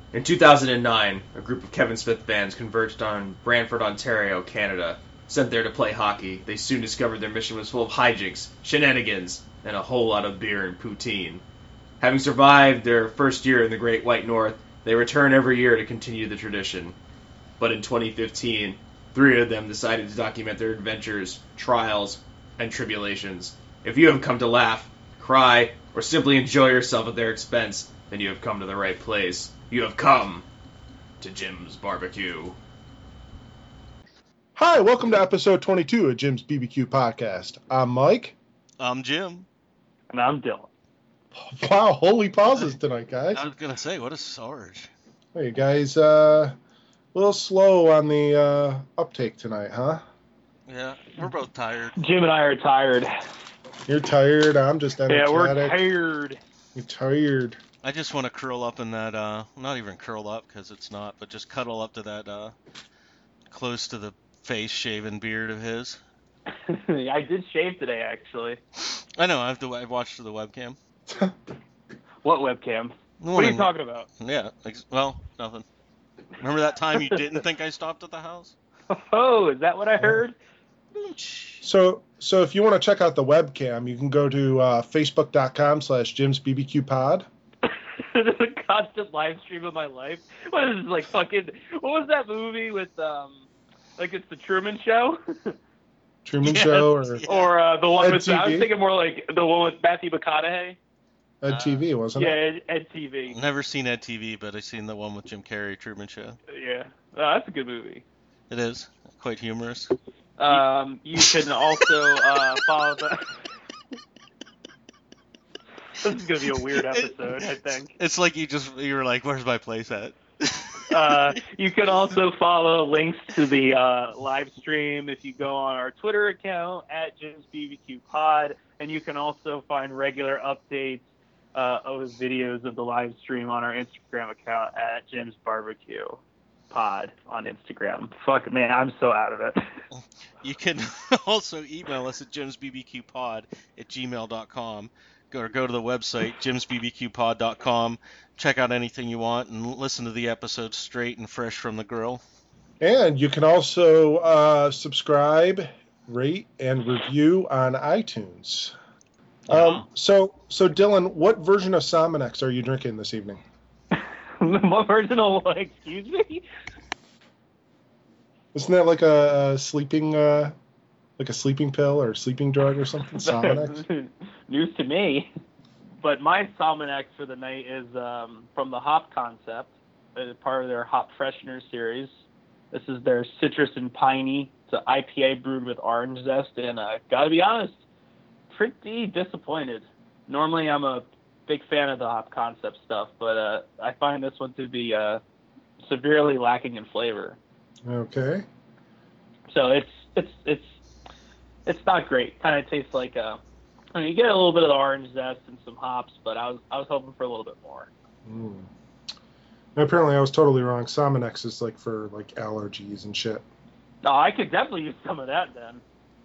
In 2009, a group of Kevin Smith bands converged on Brantford, Ontario, Canada. Sent there to play hockey, they soon discovered their mission was full of hijinks, shenanigans, and a whole lot of beer and poutine. Having survived their first year in the Great White North, they return every year to continue the tradition. But in 2015, three of them decided to document their adventures, trials, and tribulations. If you have come to laugh, cry, or simply enjoy yourself at their expense, then you have come to the right place. You have come to Jim's Barbecue. Hi, welcome to episode 22 of Jim's BBQ Podcast. I'm Mike. I'm Jim. And I'm Dylan. Wow, holy pauses tonight, guys. I was going to say, what a surge. Hey, guys, a little slow on the uptake tonight, huh? Yeah, we're both tired. Jim and I are tired. You're tired, I'm just energetic. Yeah, we're tired. You're tired. I just want to curl up in that, not even curl up because it's not, but just cuddle up to that close to the face shaven beard of his. I did shave today, actually. I know, I've watched the webcam. What webcam? What are you talking about? Yeah, well, nothing. Remember that time you didn't think I stopped at the house? Oh, is that what I heard? So if you want to check out the webcam, you can go to facebook.com/JimsBBQPod. This is a constant live stream of my life. What is this, like fucking, what was that movie with, like it's the Truman Show? Truman Show or the one Ed with, TV? I was thinking more like the one with Matthew McConaughey. Ed TV, wasn't it? Yeah, Ed TV. Never seen Ed TV, but I've seen the one with Jim Carrey, Truman Show. Yeah, that's a good movie. It is quite humorous. You can also follow the... This is going to be a weird episode, I think. It's like you were like, where's my place at? You can also follow links to the live stream if you go on our Twitter account at Jim's BBQ Pod, and you can also find regular updates of videos of the live stream on our Instagram account at Jim's Barbecue Pod on Instagram. Fuck, man, I'm so out of it. You can also email us at jimsbbqpod@gmail.com. Go to the website, jimsbbqpod.com. Check out anything you want and listen to the episode straight and fresh from the grill. And you can also subscribe, rate, and review on iTunes. So Dylan, what version of Sominex are you drinking this evening? What version of what? Excuse me? Isn't that like a sleeping pill or sleeping drug or something? Sominex? News to me. But my Sominex for the night is from the Hop Concept. It's part of their Hop Freshener series. This is their Citrus and Piney. It's an IPA brewed with orange zest, and gotta be honest, pretty disappointed. Normally I'm a big fan of the Hop Concept stuff, but I find this one to be severely lacking in flavor. Okay. So it's not great. Kind of tastes like you get a little bit of the orange zest and some hops, but I was hoping for a little bit more. Apparently I was totally wrong. Sominex is like for like allergies and shit. No, I could definitely use some of that then.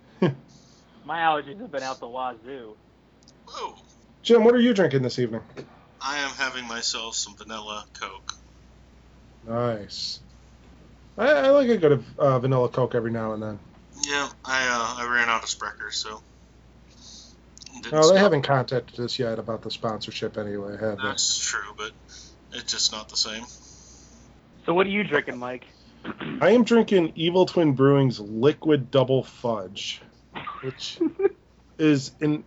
My allergies have been out the wazoo. Whoa. Jim, what are you drinking this evening? I am having myself some vanilla Coke. Nice. I like a good vanilla Coke every now and then. Yeah, I ran out of Sprecher, so... No, they haven't contacted us yet about the sponsorship anyway, have they? That's true, but it's just not the same. So what are you drinking, Mike? I am drinking Evil Twin Brewing's Liquid Double Fudge, which is in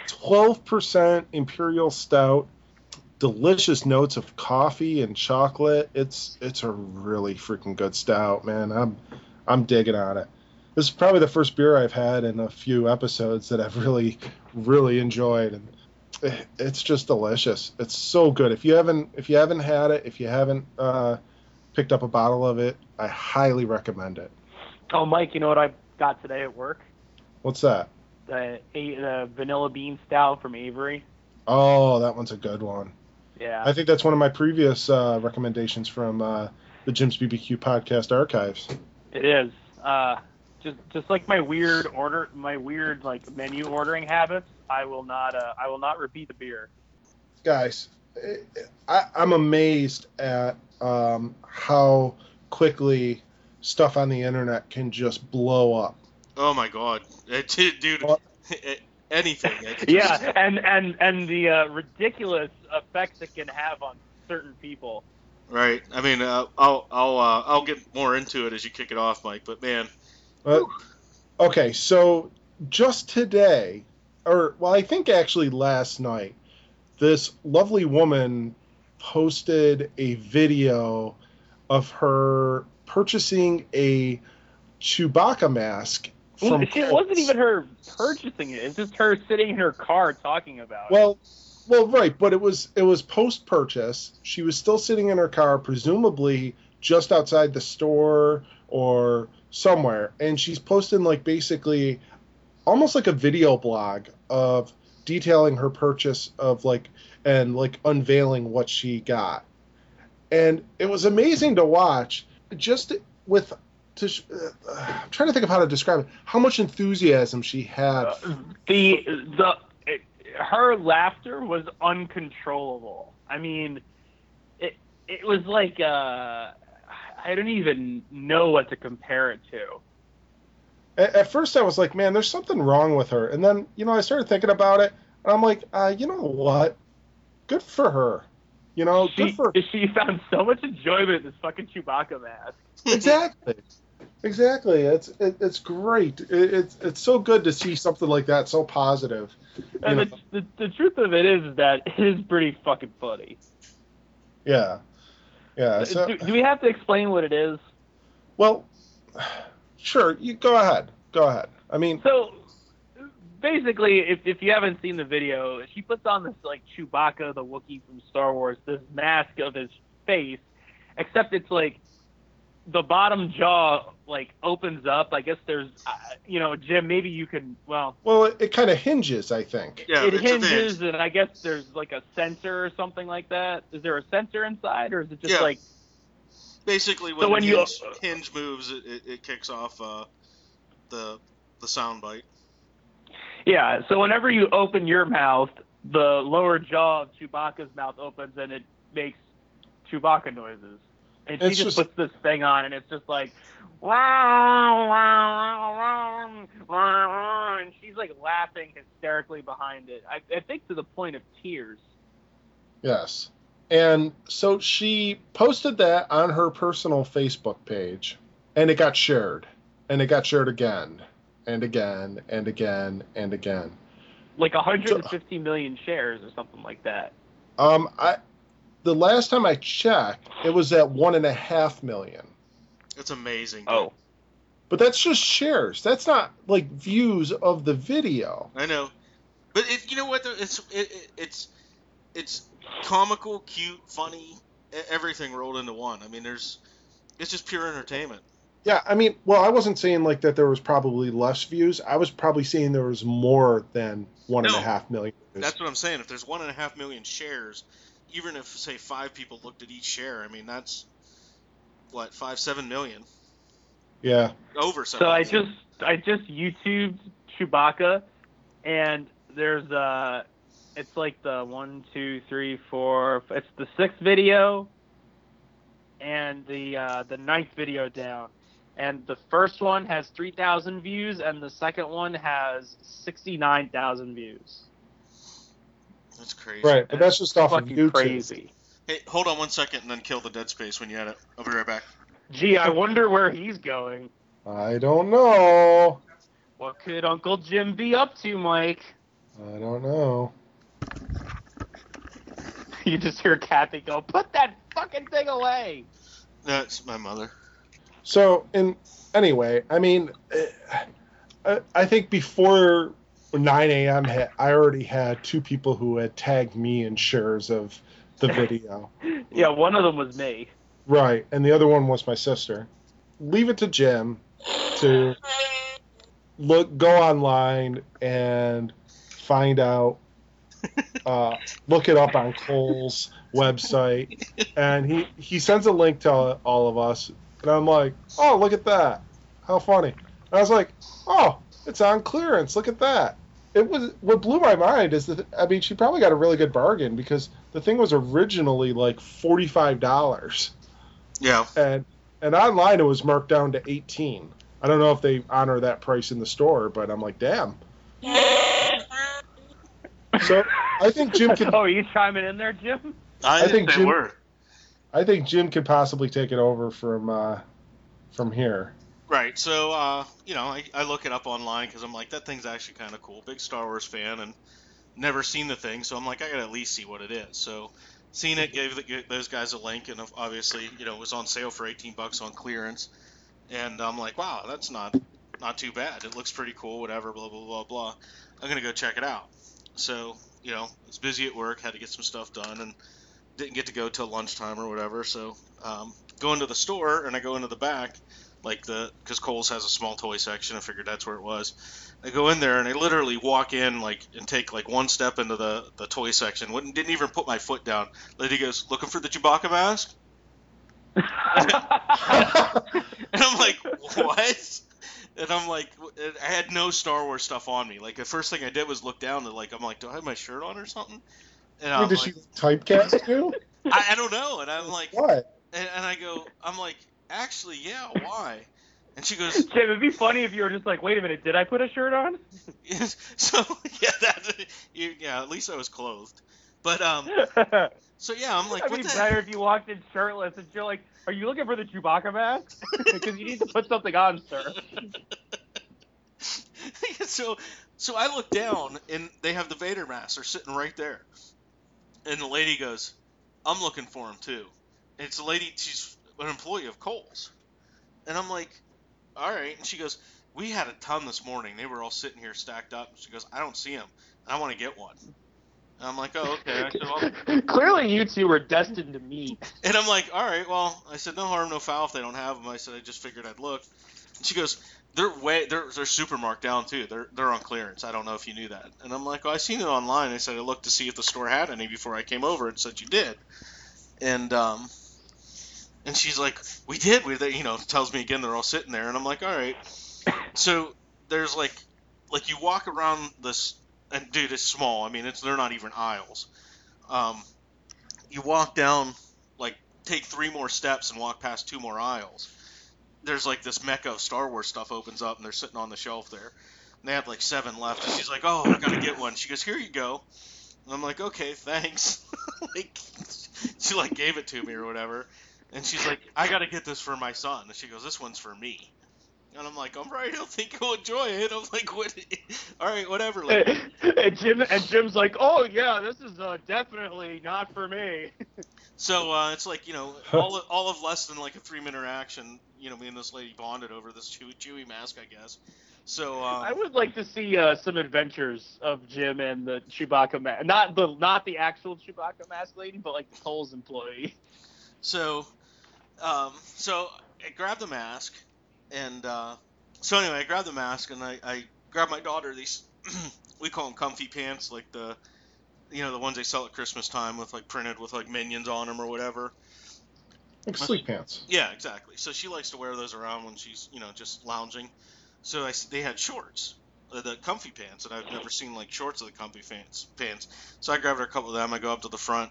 12% Imperial Stout, delicious notes of coffee and chocolate. It's a really freaking good stout, man. I'm digging on it. This is probably the first beer I've had in a few episodes that I've really, really enjoyed, and it's just delicious. It's so good. If you haven't had it, if you haven't picked up a bottle of it, I highly recommend it. Oh, Mike, you know what I got today at work? What's that? The vanilla bean stout from Avery. Oh, that one's a good one. Yeah. I think that's one of my previous recommendations from the Jim's BBQ podcast archives. It is. Just like my weird like menu ordering habits, I will not repeat the beer. Guys, I'm amazed at how quickly stuff on the internet can just blow up. Oh my god, dude, Well, anything. It's just- Yeah, and the ridiculous effects it can have on certain people. Right. I mean, I'll get more into it as you kick it off, Mike. But man, okay, so just today, I think actually last night, this lovely woman posted a video of her purchasing a Chewbacca mask from It wasn't even her purchasing it. It's just her sitting in her car talking about it. Well, right, but it was post-purchase. She was still sitting in her car, presumably just outside the store or somewhere, and she's posting like basically almost like a video blog of detailing her purchase of and unveiling what she got. And it was amazing to watch, just with I'm trying to think of how to describe it. How much enthusiasm she had. Her laughter was uncontrollable. I mean, it was like I don't even know what to compare it to. At first, I was like, man, there's something wrong with her. And then, I started thinking about it, and I'm like, you know what? Good for her. She found so much enjoyment in this fucking Chewbacca mask. Exactly. It's great. It's so good to see something like that, so positive. And the truth of it is that it is pretty fucking funny. Yeah. So, do we have to explain what it is? Well, sure. You go ahead. I mean, so basically, if you haven't seen the video, she puts on this like Chewbacca, the Wookiee from Star Wars, this mask of his face, except it's like the bottom jaw like opens up. I guess there's, Jim, maybe you can. Well, it kind of hinges, I think. Yeah, it hinges, and I guess there's like a sensor or something like that. Is there a sensor inside, or is it just like? Basically, when the hinge moves, it kicks off the sound bite. Yeah, so whenever you open your mouth, the lower jaw of Chewbacca's mouth opens and it makes Chewbacca noises. And she just puts this thing on, and it's just like, wow, wow, wow, and she's like laughing hysterically behind it. I think to the point of tears. Yes. And so she posted that on her personal Facebook page, and it got shared. And it got shared again, and again, and again, and again. Like 150 million shares or something like that. The last time I checked, it was at 1.5 million. That's amazing. Dude. Oh. But that's just shares. That's not like views of the video. I know. But you know what? It's comical, cute, funny, everything rolled into one. I mean, it's just pure entertainment. Yeah, I mean, I wasn't saying like that there was probably less views. I was probably saying there was more than 1.5 million views. That's what I'm saying. If there's 1.5 million shares, even if, say, 5 people looked at each share, I mean, that's, 5-7 million? Yeah. Over 7 So million. I just YouTubed Chewbacca, and there's it's like the 1, 2, 3, 4, it's the 6th video, and the 9th video down. And the first one has 3,000 views, and the second one has 69,000 views. That's crazy. Right, but that's just off of Fucking YouTube. crazy. Hey, hold on 1 second and then kill the dead space when you edit. I'll be right back. Gee, I wonder where he's going. I don't know. What could Uncle Jim be up to, Mike? I don't know. You just hear Kathy go, "Put that fucking thing away." That's my mother. So, anyway, I mean, I think before 9 a.m. hit, I already had 2 people who had tagged me in shares of the video. Yeah, one of them was me. Right, and the other one was my sister. Leave it to Jim to go online and find out, look it up on Cole's website, and he sends a link to all of us, and I'm like, oh, look at that, how funny. And I was like, oh, it's on clearance, look at that. What blew my mind is that, I mean, she probably got a really good bargain, because the thing was originally like $45. Yeah. And online it was marked down to 18. I don't know if they honor that price in the store, but I'm like, damn. So I think Jim can. Oh, are you chiming in there, Jim? I think think they Jim- were. I think Jim could possibly take it over from here. Right. So, I look it up online because I'm like, that thing's actually kind of cool. Big Star Wars fan and never seen the thing, so I'm like, I gotta at least see what it is. So, seen it, gave those guys a link, and obviously, it was on sale for $18 on clearance. And I'm like, wow, that's not too bad. It looks pretty cool, whatever, blah, blah, blah, blah. I'm going to go check it out. So, was busy at work, had to get some stuff done, and didn't get to go till lunchtime or whatever. So, go into the store, and I go into the back, because Kohl's has a small toy section. I figured that's where it was. I go in there, and I literally walk in, and take, one step into the toy section. Didn't even put my foot down. Lady goes, looking for the Chewbacca mask? And I'm like, what? And I'm like, I had no Star Wars stuff on me. Like, the first thing I did was look down and, I'm like, do I have my shirt on or something? And I'm Did she typecast you? I don't know. And I'm like, What? and I'm like, actually, yeah, why? And she goes, Jim, it'd be funny if you were just like, wait a minute, did I put a shirt on? so, yeah, at least I was clothed. But, so yeah, I'm like, It'd what be the better if you walked in shirtless and you're like, are you looking for the Chewbacca mask? Because you need to put something on, sir. So I look down, and they have the Vader mask. They're sitting right there. And the lady goes, I'm looking for him, too. And it's a lady, she's an employee of Kohl's. And I'm like, all right. And she goes, we had a ton this morning. They were all sitting here stacked up. And she goes, I don't see them. I want to get one. And I'm like, oh, okay. I said, well, clearly you two were destined to meet. and I'm like, all right, well, I said, no harm, no foul if they don't have them. I said, I just figured I'd look. And she goes, they're super marked down too. They're on clearance. I don't know if you knew that. And I'm like, well, I seen it online. I said I looked to see if the store had any before I came over, and said you did. And she's like, we did. Tells me again they're all sitting there, and I'm like, all right. So there's like you walk around this, and dude, it's small. I mean, they're not even aisles. You walk down, take 3 more steps and walk past 2 more aisles. There's this mecca of Star Wars stuff opens up, and they're sitting on the shelf there. And they have 7 left, and she's like, oh, I gotta get one. She goes, here you go. And I'm like, okay, thanks. She gave it to me or whatever. And she's like, I gotta get this for my son. And she goes, this one's for me. And I'm like, all right, I don't think he'll enjoy it. I'm like, what? All right, whatever. And Jim's like, oh yeah, this is definitely not for me. So it's all of less than a 3-minute interaction. Me and this lady bonded over this Chewie mask, I guess. So I would like to see some adventures of Jim and the Chewbacca mask, not the actual Chewbacca mask lady, but the Kohl's employee. So I grabbed the mask, and so anyway, I grabbed the mask, and I grabbed my daughter these we call them comfy pants, the ones they sell at Christmas time with printed with minions on them or whatever. Like sleep pants. Yeah, exactly. So she likes to wear those around when she's just lounging. So they had shorts, the comfy pants, and I've never seen shorts of the comfy pants. So I grabbed her a couple of them. I go up to the front,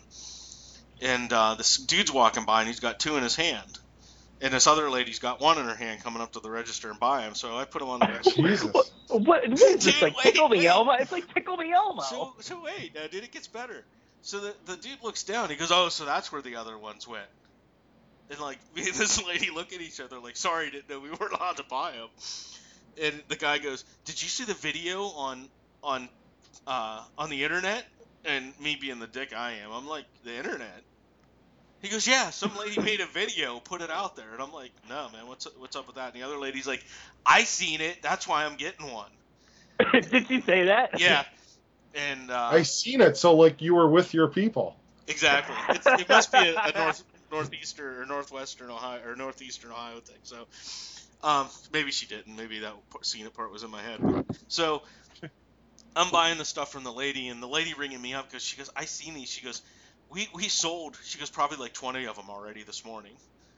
and this dude's walking by, and he's got 2 in his hand. And this other lady's got 1 in her hand coming up to the register and buy them. So I put them on the register. Jesus. What is this? Tickle Me Elmo? It's like Tickle Me Elmo. So wait, now, dude, it gets better. So the dude looks down. He goes, oh, so that's where the other ones went. And me and this lady look at each other sorry, didn't know we weren't allowed to buy them. And the guy goes, did you see the video on the internet? And me being the dick I am, I'm like, the internet? He goes, yeah, some lady made a video, put it out there. And I'm like, no, man, what's up with that? And the other lady's like, I seen it, that's why I'm getting one. Did she say that? Yeah. And I seen it, so you were with your people. Exactly. It must be a northeastern or northwestern Ohio or northeastern Ohio thing. So maybe she didn't. Maybe that seen it part was in my head. So I'm buying the stuff from the lady, and the lady ringing me up because she goes, I seen these. She goes, we sold, she goes, probably 20 of them already this morning.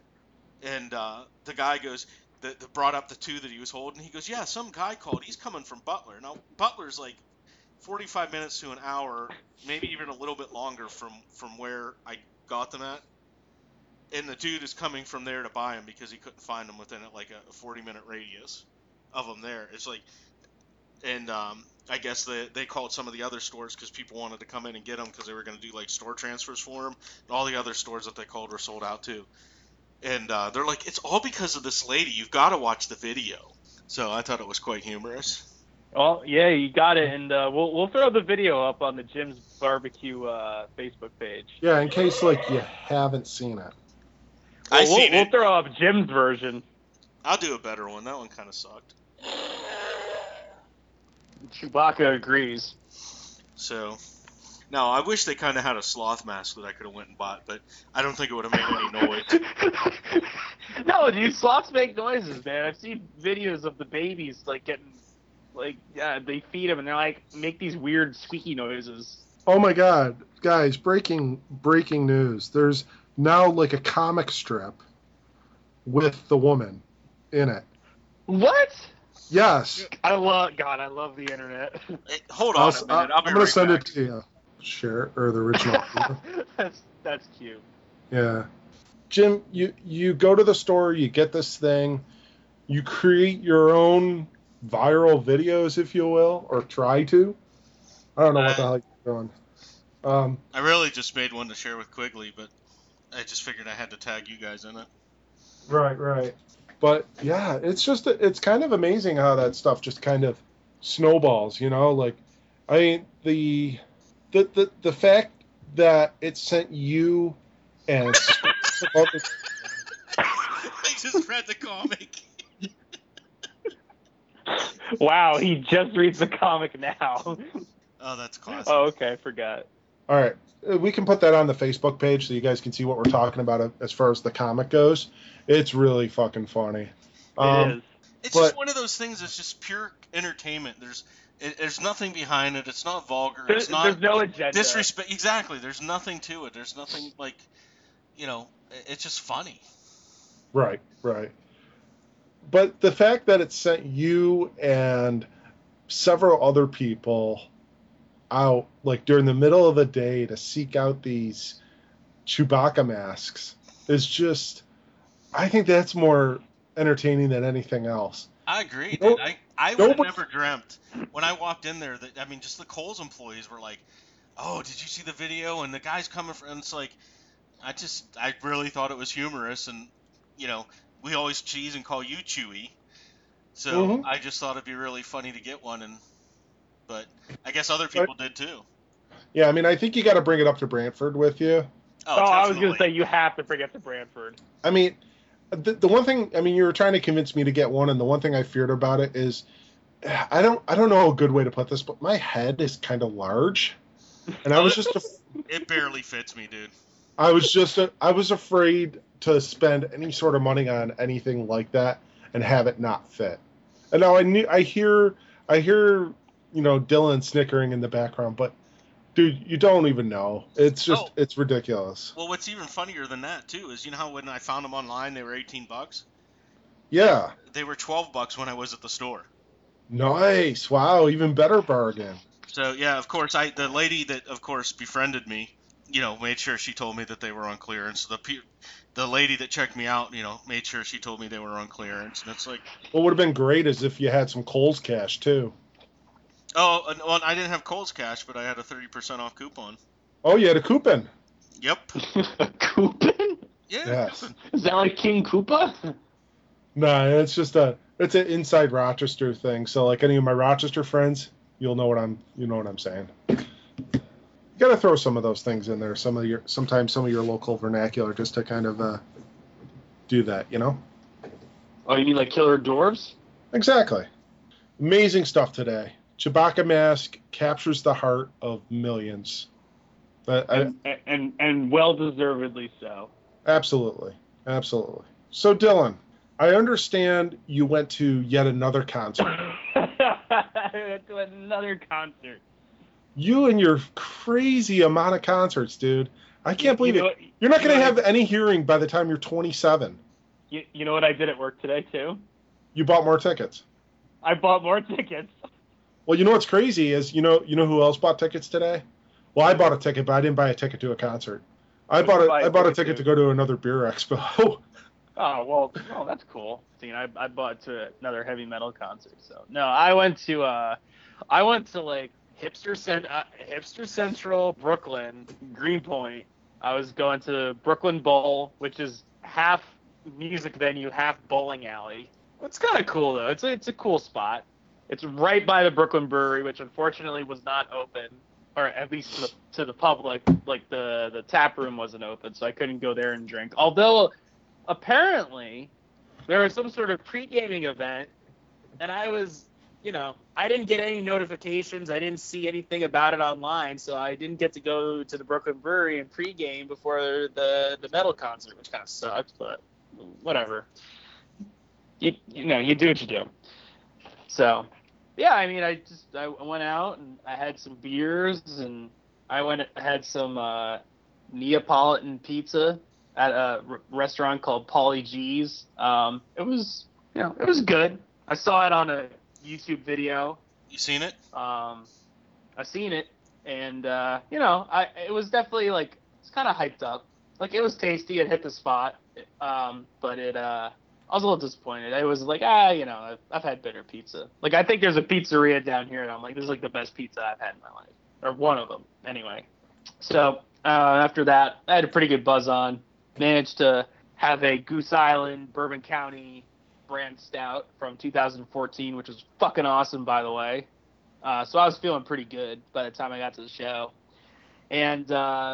And the guy goes, that brought up the 2 that he was holding. He goes, yeah, some guy called. He's coming from Butler. Now, Butler's 45 minutes to an hour, maybe even a little bit longer from where I got them at. and the dude is coming from there to buy them because he couldn't find them within like a 40-minute radius of them there. It's like, and I guess they called some of the other stores because people wanted to come in and get them because they were going to do like store transfers for them. And all the other stores that they called were sold out too. And they're like, it's all because of this lady. You've got to watch the video. So I thought it was quite humorous. Well, yeah, you got it, and we'll throw the video up on the Jim's Barbecue Facebook page. Yeah, in case like you haven't seen it. We'll throw up Jim's version. I'll do a better one. That one kind of sucked. Chewbacca agrees. So, no, I wish they kind of had a sloth mask that I could have went and bought, but I don't think it would have made any noise. No, dude, sloths make noises, man. I've seen videos of the babies like getting, like, yeah, they feed them and they're like make these weird squeaky noises. Oh my God, guys! Breaking news. There's now like a comic strip with the woman in it. What? Yes. I love the internet. Hey, hold on a minute. I'll be I'm gonna right send back. it to you. Share or the original. That's cute. Yeah. Jim, you go to the store, you get this thing, you create your own viral videos, if you will, or try to. I don't know what the hell you're doing. I really just made one to share with Quigley, but I just figured I had to tag you guys in it. Right. But yeah, it's kind of amazing how that stuff just kind of snowballs, you know? Like, I mean, the fact that it sent you and I just read the comic. Wow, he just reads the comic now. Oh, that's classic. Oh, okay, I forgot. All right, we can put that on the Facebook page so you guys can see what we're talking about as far as the comic goes. It's really fucking funny. It is. It's just one of those things that's just pure entertainment. There's nothing behind it. It's not vulgar. It's not there's no agenda. disrespect. Exactly. There's nothing to it. There's nothing like, it's just funny. Right. But the fact that it sent you and several other people out, like during the middle of the day, to seek out these Chewbacca masks is just, I think that's more entertaining than anything else. I agree, Nope. dude. I would have never dreamt when I walked in there that, just the Kohl's employees were like, "Oh, did you see the video?" And the guy's coming from, and it's like, I really thought it was humorous, and we always cheese and call you Chewy, so I just thought it'd be really funny to get one, but I guess other people did too. Yeah, I mean, I think you got to bring it up to Brantford with you. Oh, I was gonna say you have to bring it to Brantford. I mean, the one thing, I mean, you were trying to convince me to get one, and the one thing I feared about it is, I don't know a good way to put this, but my head is kind of large, and I was just, it barely fits me, dude. I was afraid to spend any sort of money on anything like that and have it not fit. And now I hear, Dylan snickering in the background, but dude, you don't even know. It's just, it's ridiculous. Well, what's even funnier than that too is how when I found them online they were $18. Yeah. They were $12 when I was at the store. Nice. Wow. Even better bargain. So yeah, of course the lady that of course befriended me, made sure she told me that they were on clearance. The lady that checked me out, made sure she told me they were on clearance. And it's like, what would have been great is if you had some Kohl's cash too. Oh, well, I didn't have Kohl's cash, but I had a 30% off coupon. Oh, you had a coupon. Yep. A coupon? Yeah. Yes. Is that like King Koopa? No, it's just it's an inside Rochester thing. So like any of my Rochester friends, you know what I'm saying. You got to throw some of those things in there. Sometimes some of your local vernacular, just to kind of do that, Oh, you mean like Killer Dwarves? Exactly. Amazing stuff today. Chewbacca mask captures the heart of millions. And well deservedly so. Absolutely. So Dylan, I understand you went to yet another concert. I went to another concert. You and your crazy amount of concerts, dude. I can't believe it. You're not going to have any hearing by the time you're 27. You know what I did at work today, too? You bought more tickets. I bought more tickets. Well, you know what's crazy is, you know who else bought tickets today? Well, I bought a ticket, but I didn't buy a ticket to a concert. I Would you buy bought a ticket to go to another beer expo. Oh well, that's cool. See, I bought to another heavy metal concert. So no, I went to like Hipster Central, Brooklyn, Greenpoint. I was going to Brooklyn Bowl, which is half music venue, half bowling alley. It's kind of cool though. It's a cool spot. It's right by the Brooklyn Brewery, which unfortunately was not open, or at least to the public. Like the tap room wasn't open, so I couldn't go there and drink. Although apparently there was some sort of pre-gaming event, and I was, I didn't get any notifications. I didn't see anything about it online, so I didn't get to go to the Brooklyn Brewery and pre-game before the metal concert, which kind of sucked, but whatever. You do what you do. So, yeah, I mean, I went out and I had some beers, and I had some Neapolitan pizza at a restaurant called Pauly G's. It was good. I saw it on a YouTube video. You seen it? I seen it, and it was definitely like, it's kind of hyped up. Like, it was tasty. It hit the spot. But I was a little disappointed. I was like, I've had better pizza. Like, I think there's a pizzeria down here, and I'm like, this is like the best pizza I've had in my life, or one of them anyway. So after that, I had a pretty good buzz on. Managed to have a Goose Island Bourbon County brand stout from 2014, which was fucking awesome, by the way. So I was feeling pretty good by the time I got to the show. And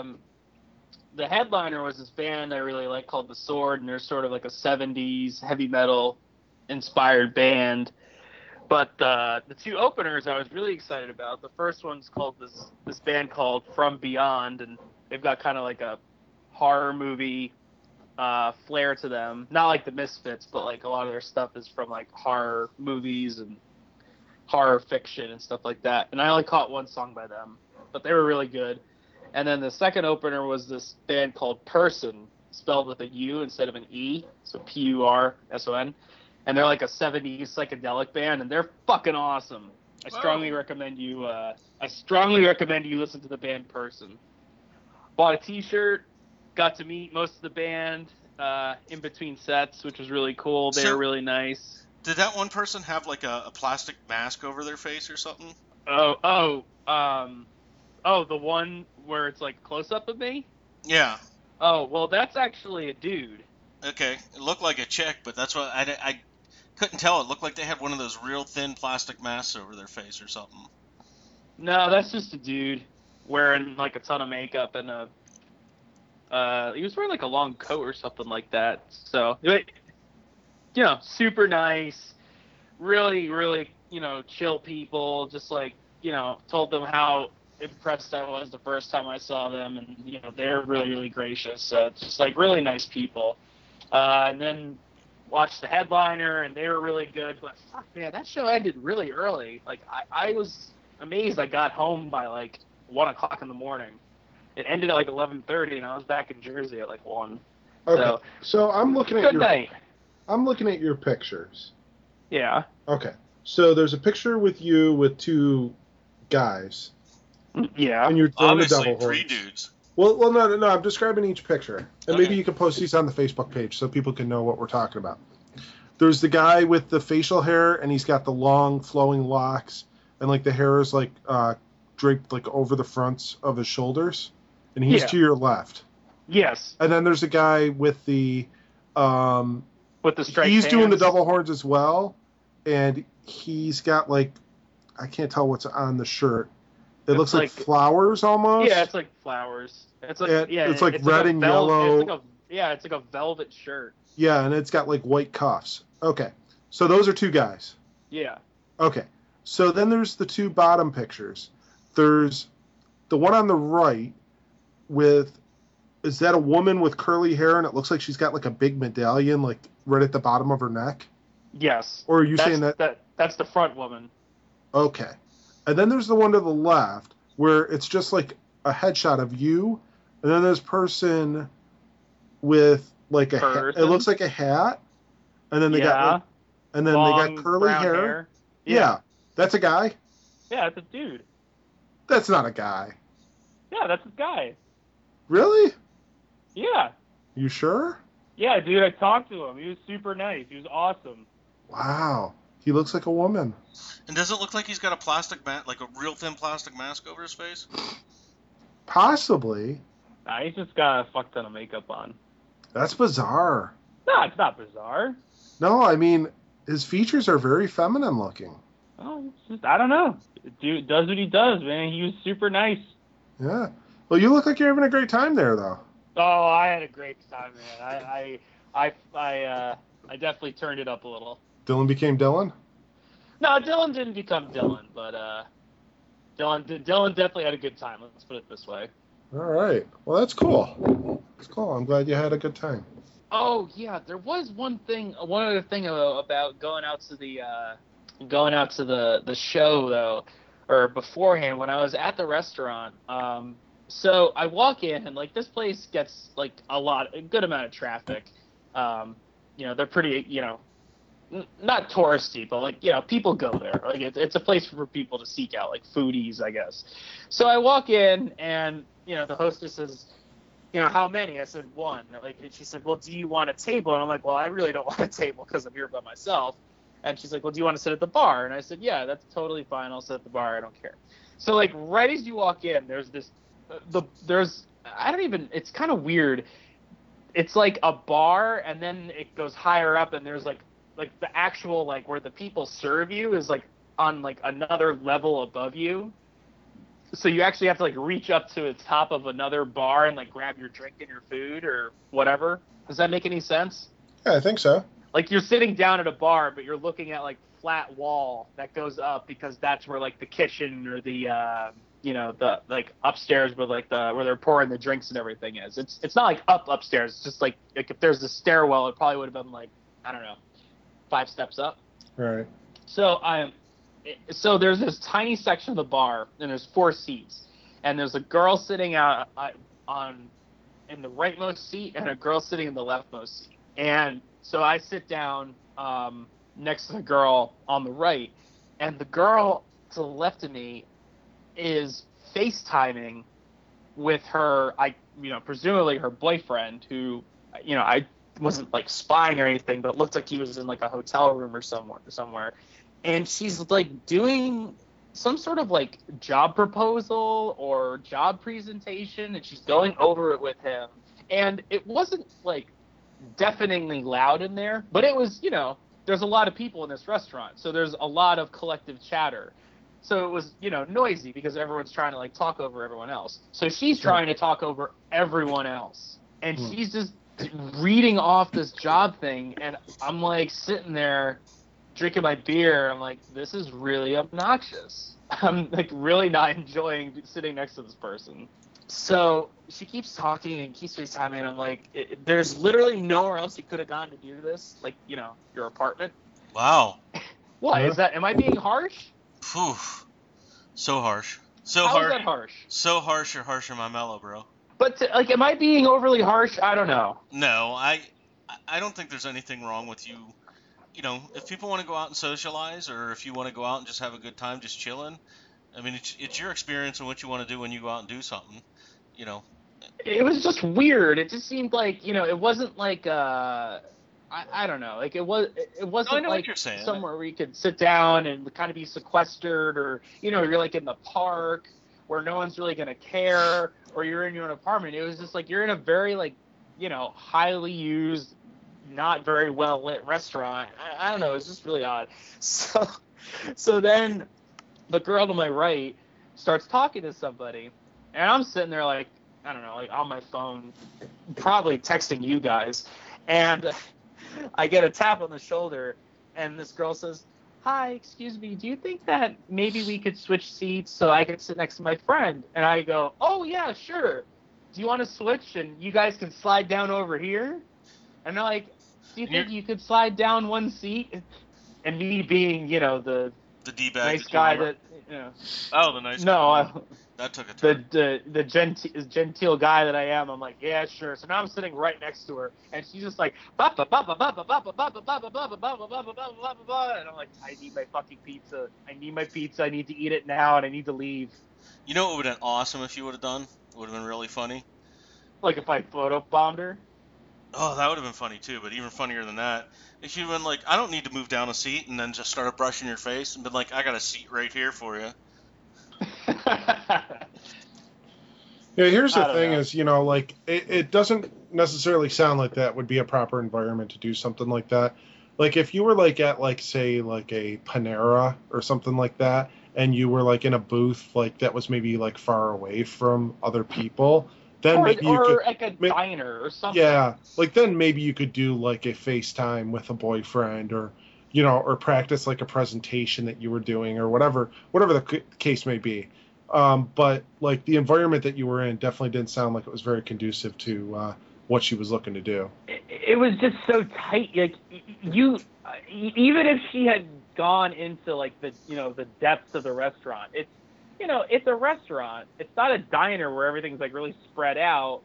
the headliner was this band I really like called The Sword, and they're sort of like a 70s heavy metal inspired band. But the two openers I was really excited about. The first one's called this band called From Beyond, and they've got kind of like a horror movie flair to them. Not like the Misfits, but like a lot of their stuff is from like horror movies and horror fiction and stuff like that. And I only caught one song by them, but they were really good. And then the second opener was this band called Person, spelled with a U instead of an E, so Purson. And they're like a 70s psychedelic band, and they're fucking awesome. I strongly recommend you listen to the band Person. Bought a t-shirt, got to meet most of the band in between sets, which was really cool. They were really nice. Did that one person have like a plastic mask over their face or something? The one where it's like close up of me? Yeah. Oh, well, that's actually a dude. Okay, it looked like a chick, but that's what I couldn't tell. It looked like they had one of those real thin plastic masks over their face or something. No, that's just a dude wearing like a ton of makeup and he was wearing like a long coat or something like that. So, super nice, really, really, chill people. Just like, told them how impressed I was the first time I saw them, and they're really, really gracious. So it's just like really nice people. And then watched the headliner, and they were really good. But fuck, man, that show ended really early. Like I was amazed. I got home by like 1 o'clock in the morning. It ended at like 11:30, and I was back in Jersey at like 1. Okay, so I'm looking at I'm looking at your pictures. Yeah. Okay, so there's a picture with you with two guys. Yeah. And you're throwing Obviously, the devil horns. 3 dudes. Well, no. I'm describing each picture, and Okay. maybe you can post these on the Facebook page so people can know what we're talking about. There's the guy with the facial hair, and he's got the long flowing locks, and like the hair is like draped like over the fronts of his shoulders, and he's to your left. Yes. And then there's a guy with the striped he's doing the pants. double horns as well, and he's got like, I can't tell what's on the shirt. It looks like flowers almost. Yeah, it's like flowers. It's like it's like it's red like and yellow. It's like a velvet shirt. Yeah, and it's got like white cuffs. Okay, so those are two guys. Yeah. Okay, so then there's the two bottom pictures. There's the one on the right is that a woman with curly hair, and it looks like she's got like a big medallion like right at the bottom of her neck? Yes. Or are you saying that's the front woman? Okay. And then there's the one to the left where it's just like a headshot of you, and then there's person with like it looks like a hat, and then they got they got curly hair. Yeah, that's a guy. Yeah, it's a dude. That's not a guy. Yeah, that's a guy. Really? Yeah. You sure? Yeah, dude, I talked to him. He was super nice. He was awesome. Wow. He looks like a woman. And does it look like he's got a plastic like a real thin plastic mask over his face? Possibly. Nah, he's just got a fuck ton of makeup on. That's bizarre. No, it's not bizarre. No, I mean, his features are very feminine looking. Oh, it's just, I don't know. Dude does what he does, man. He was super nice. Yeah. Well, you look like you're having a great time there, though. Oh, I had a great time, man. I definitely turned it up a little. Dylan became Dylan? No, Dylan didn't become Dylan, but Dylan definitely had a good time. Let's put it this way. All right. Well, that's cool. That's cool. I'm glad you had a good time. Oh yeah, there was one other thing about going out to the show though, or beforehand when I was at the restaurant. So I walk in and like this place gets like a good amount of traffic. They're pretty, not touristy, but like, people go there. Like it's a place for people to seek out, like foodies, I guess. So I walk in and, the hostess says, how many? I said one. Like, and she said, well, do you want a table? And I'm like, well, I really don't want a table because I'm here by myself. And she's like, well, do you want to sit at the bar? And I said, yeah, that's totally fine. I'll sit at the bar. I don't care. So like right as you walk in, there's this, it's kind of weird. It's like a bar and then it goes higher up and there's like the actual, like where the people serve you is like on like another level above you. So you actually have to like reach up to the top of another bar and like grab your drink and your food or whatever. Does that make any sense? Yeah, I think so. Like you're sitting down at a bar, but you're looking at like flat wall that goes up because that's where like the kitchen or the the like upstairs where like where they're pouring the drinks and everything is. It's not like upstairs. It's just like if there's a stairwell, it probably would have been like, I don't know, 5 steps up. Right. So there's this tiny section of the bar, and there's 4 seats, and there's a girl sitting out in the rightmost seat, and a girl sitting in the leftmost seat. And so I sit down next to the girl on the right, and the girl to the left of me is FaceTiming with her, presumably her boyfriend, who, I wasn't like spying or anything, but it looked like he was in like a hotel room or somewhere. And she's like doing some sort of like job proposal or job presentation, and she's going over it with him. And it wasn't like deafeningly loud in there, but it was, there's a lot of people in this restaurant, so there's a lot of collective chatter. So it was, noisy because everyone's trying to like talk over everyone else. So she's trying to talk over everyone else, and she's just reading off this job thing, and I'm like sitting there drinking my beer. I'm like, this is really obnoxious. I'm like really not enjoying sitting next to this person. So she keeps talking and keeps FaceTiming, and I'm like, there's literally nowhere else you could have gone to do this, like, your apartment. Wow. What is that? Am I being harsh? Phew. So harsh. So How harsh. is that harsh? So harsh, you're harsher my mellow, bro. But am I being overly harsh? I don't know. No, I don't think there's anything wrong with you. If people want to go out and socialize, or if you want to go out and just have a good time, just chilling. I mean, it's your experience and what you want to do when you go out and do something. It was just weird. It just seemed like, it wasn't like I don't know. Like it wasn't like somewhere where you could sit down and kind of be sequestered, or you're like in the park where no one's really gonna care, or you're in your own apartment. It was just like you're in a very like highly used, not very well lit restaurant. I don't know. It's just really odd. So then the girl to my right starts talking to somebody, and I'm sitting there like, I don't know, like on my phone, probably texting you guys, and I get a tap on the shoulder, and this girl says, "Hi, excuse me, do you think that maybe we could switch seats so I could sit next to my friend?" And I go, "Oh yeah, sure. Do you want to switch and you guys can slide down over here?" And they're like, "Do you think you could slide down one seat?" And me being, the D-bag nice guy that, Oh, the nice guy. No, that took a turn. The genteel guy that I am, I'm like, yeah, sure. So now I'm sitting right next to her, and she's just like, ba ba ba ba ba ba ba ba ba ba ba ba ba ba ba ba ba ba, and I'm like, I need my fucking pizza. I need my pizza. I need to eat it now, and I need to leave. You know what would have been awesome if you would have done? It would have been really funny. Like if I photobombed her. Oh, that would have been funny too, but even funnier than that, if you'd been like, I don't need to move down a seat, and then just started brushing your face and been like, I got a seat right here for you. Yeah, here's the I don't thing know. is, like, it doesn't necessarily sound like that would be a proper environment to do something like that. Like, if you were, like, at, like, say, like, a Panera or something like that, and you were, like, in a booth, like, that was maybe, like, far away from other people, then or maybe you could... like a diner or something. Yeah, like, then maybe you could do, like, a FaceTime with a boyfriend or, or practice, like, a presentation that you were doing or whatever the case may be. But like the environment that you were in definitely didn't sound like it was very conducive to what she was looking to do. It was just so tight. Like even if she had gone into like the depths of the restaurant, it's a restaurant. It's not a diner where everything's like really spread out.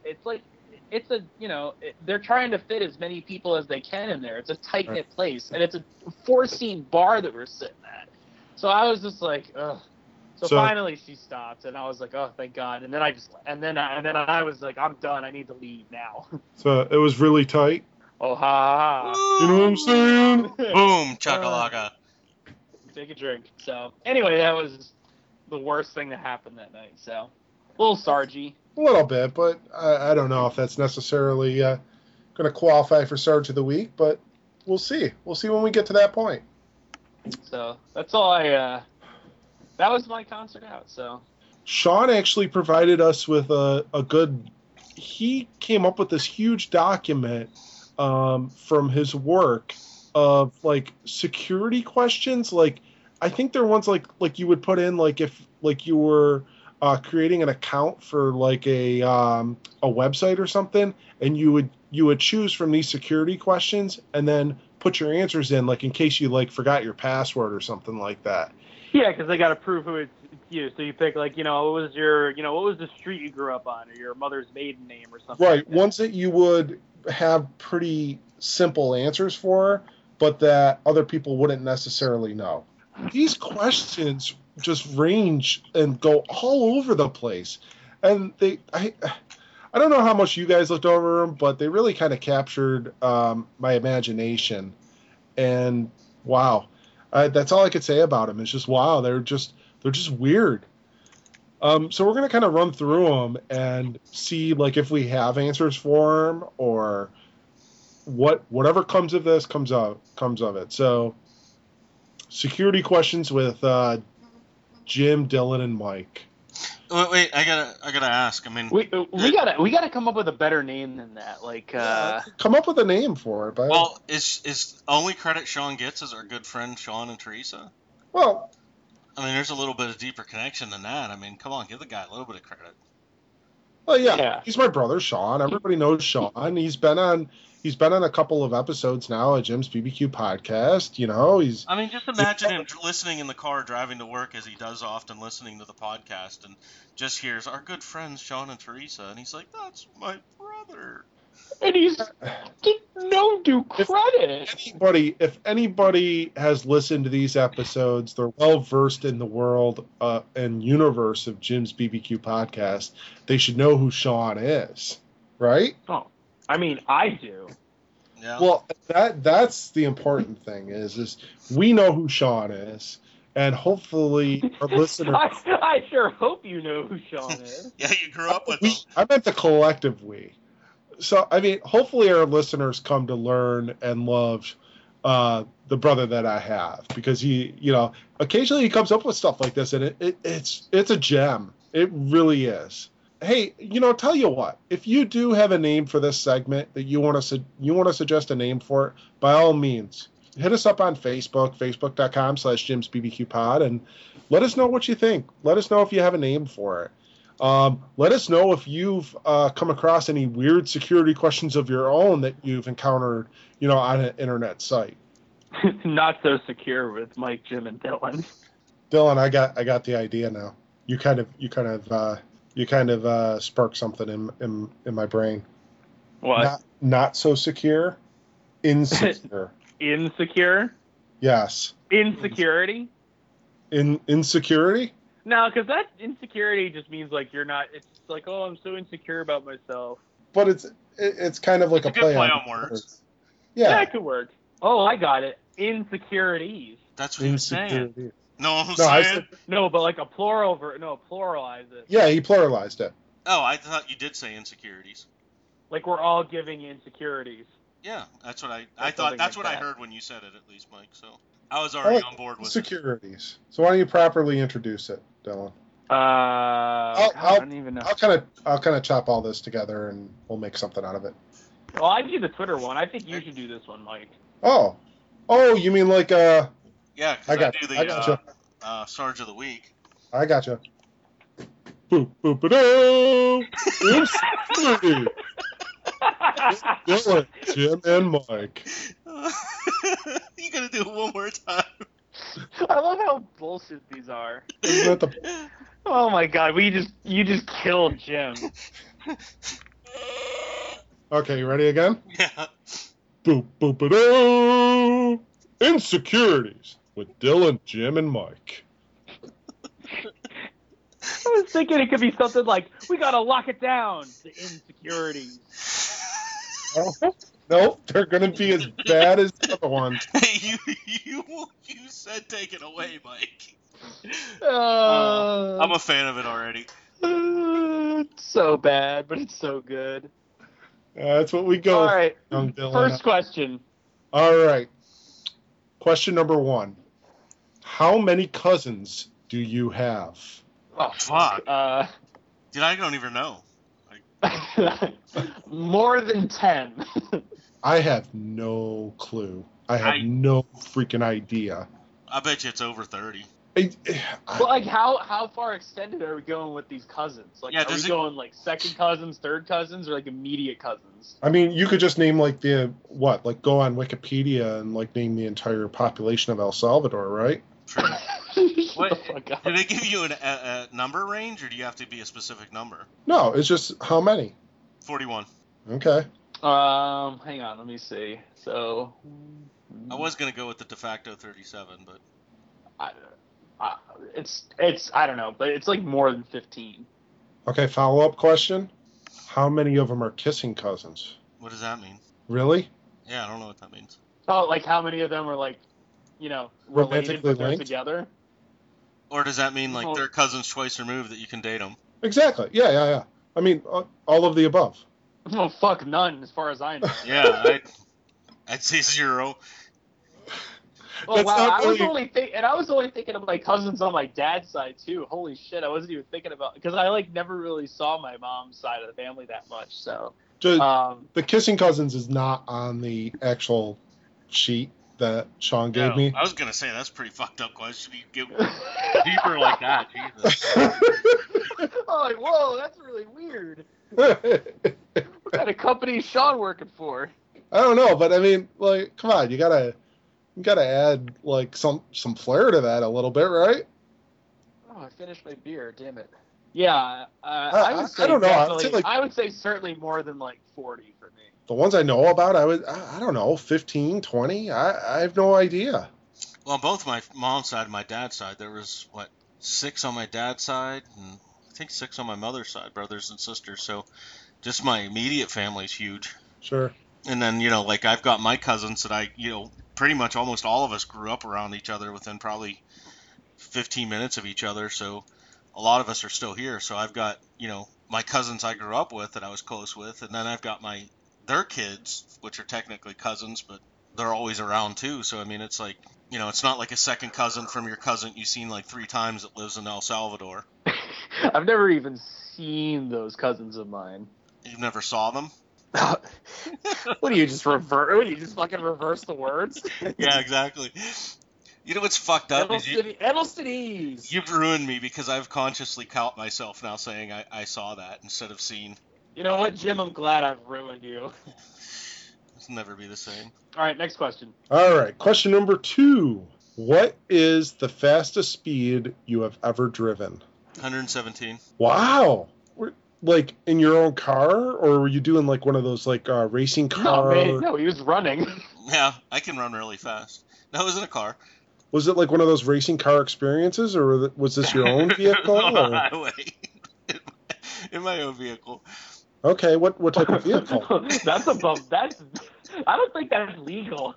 They're trying to fit as many people as they can in there. It's a tight knit place, and it's a 4-scene bar that we're sitting at. So I was just like, ugh. So finally she stopped, and I was like, oh, thank God. And then I was like, I'm done. I need to leave now. So it was really tight. Oh, ha, ha. You know what I'm saying? Boom, chakalaka. Take a drink. So anyway, that was the worst thing that happened that night. So a little Sargy. A little bit, but I don't know if that's necessarily going to qualify for Sarge of the Week, but we'll see. We'll see when we get to that point. So that's all that was my concert out. So Sean actually provided us with a good... He came up with this huge document from his work of, like, security questions. Like, I think they're ones like you would put in, like, if, like, you were creating an account for, like, a website or something, and you would choose from these security questions and then put your answers in, like, in case you, like, forgot your password or something like that. Yeah, because they got to prove who it's you. So you pick, like, what was the street you grew up on, or your mother's maiden name, or something. Right, like that. Ones that you would have pretty simple answers for, but that other people wouldn't necessarily know. These questions just range and go all over the place, and I don't know how much you guys looked over them, but they really kind of captured my imagination, and wow. That's all I could say about them. It's just, wow, they're just weird. So we're going to kind of run through them and see, like, if we have answers for them, or whatever comes of this comes of it. So security questions with Jim, Dylan, and Mike. Wait, I gotta ask. I mean, we gotta come up with a better name than that. Like, come up with a name for it. Well, is only credit Sean gets is our good friend Sean and Teresa. Well, I mean, there's a little bit of deeper connection than that. I mean, come on, give the guy a little bit of credit. Well, yeah. He's my brother, Sean. Everybody knows Sean. He's been on a couple of episodes now at Jim's BBQ podcast. I mean, just imagine him listening in the car driving to work, as he does often, listening to the podcast, and just hears our good friends Sean and Teresa, and he's like, "That's my brother." And he's no due credit. If anybody has listened to these episodes, they're well versed in the world and universe of Jim's BBQ podcast. They should know who Sean is, right? Oh, I mean, I do. Yeah. Well, that's the important thing is we know who Sean is, and hopefully our listeners. I sure hope you know who Sean is. Yeah, you grew up with him. I meant the collective we. So, I mean, hopefully our listeners come to learn and love the brother that I have, because he, occasionally he comes up with stuff like this, and it's a gem. It really is. Hey, tell you what, if you do have a name for this segment that you want to suggest a name for it, by all means, hit us up on Facebook, facebook.com/JimsBBQPod, and let us know what you think. Let us know if you have a name for it. Let us know if you've come across any weird security questions of your own that you've encountered, on an internet site. Not so secure with Mike, Jim, and Dylan. Dylan, I got the idea now. You kind of sparked something in my brain. What? Not so secure. Insecure. Insecure? Yes. Insecurity? Insecurity? No, because that insecurity just means like you're not. It's like, oh, I'm so insecure about myself. But it's kind of like It's a a good play play on on words. Yeah, Yeah. it could work. Oh, I got it. Insecurities. That's what he was saying. Insecurity. No, I'm No, I saying. said, No, but like a pluralize it. yeah, he pluralized it. Oh, I thought you did say insecurities. Like we're all giving insecurities. Yeah, that's what I thought. something That's like what I that. heard when you said it, at least, Mike. So I was already on board with it. Securities. So why don't you properly introduce it, Dylan? I don't even know. I'll kind of chop all this together and we'll make something out of it. Well, I do the Twitter one. I think you should do this one, Mike. Oh, you mean like Yeah, because I got do you. I gotcha. the Sarge of the Week. I gotcha. Boop boop ba-doo. Insecurity. Dylan, Jim, and Mike. You gotta do it one more time. I love how bullshit these are. Isn't that the Oh my god, you just killed Jim. Okay, you ready again? Yeah. Boop boop ba-doo. Insecurities with Dylan, Jim, and Mike. I was thinking it could be something like, we gotta lock it down. The insecurities. Nope, they're gonna be as bad as the other ones. Hey, you said take it away, Mike. Uh, I'm a fan of it already. It's so bad, but it's so good. That's what we go. All right, Young Dylan. first question. All right. Question number 1. How many cousins do you have? Oh, Fuck. Dude, I don't even know. More than 10. I have no clue. I have no freaking idea. I bet you it's over 30. But like, how far extended are we going with these cousins? Like, Yeah, are we going like second cousins, third cousins, or like immediate cousins? I mean, you could just name like like go on Wikipedia and like name the entire population of El Salvador, right? True. Shut What? the fuck up. Do they give you a number range, or do you have to be a specific number? No, it's just how many. 41. Okay. Hang on, let me see. So, I was gonna go with the de facto 37, but it's I don't know, but it's like more than 15. Okay, follow-up question. How many of them are kissing cousins? what does that mean? Really? Yeah, I don't know what that means. Oh, like how many of them are like, related Romantically but they're linked? together? Or does that mean like Well- they're cousins twice removed that you can date them? Exactly. Yeah. I mean, all of the above. Oh, fuck, none, as far as I know. Yeah, I'd say 0. Oh That's wow, not I was really- only thinking of my cousins on my dad's side too. Holy shit, I wasn't even thinking about, because I like never really saw my mom's side of the family that much. So, Just, the kissing cousins is not on the actual sheet that Sean gave No, me. I was gonna say that's a pretty fucked up question. You get deeper like that, Jesus. oh, like, whoa, that's really weird. What kind of company is Sean working for? I don't know, but I mean, like, come on, you gotta add like some flair to that a little bit, right? Oh, I finished my beer. Damn it. Yeah, I would say I don't know. I would definitely. say, like- I would say certainly more than like 40 for me. The ones I know about, I don't know, 15, 20. I have no idea. Well, on both my mom's side and my dad's side, there was 6 on my dad's side, and I think 6 on my mother's side, brothers and sisters. So, just my immediate family's huge. Sure. And then like I've got my cousins that pretty much almost all of us grew up around each other within probably 15 minutes of each other. So, a lot of us are still here. So I've got my cousins I grew up with that I was close with, and then I've got their kids, which are technically cousins, but they're always around too. So I mean, it's like it's not like a second cousin from your cousin you've seen like 3 times that lives in El Salvador. I've never even seen those cousins of mine. You've never saw them? What do you just revert? What do you just fucking reverse the words? Yeah, exactly. You know what's fucked up is Edelsteinies. you've ruined me because I've consciously caught myself now saying I saw that instead of seen. You know what, Jim? I'm glad I've ruined you. It'll never be the same. All right, next question. All right, question number 2. What is the fastest speed you have ever driven? 117. Wow. Like in your own car, or were you doing like one of those like racing car? No, he was running. Yeah, I can run really fast. No, it was in a car. Was it like one of those racing car experiences, or was this your own vehicle? On the Or? highway. In my own vehicle. Okay, what type of vehicle? That's above. I don't think that's legal.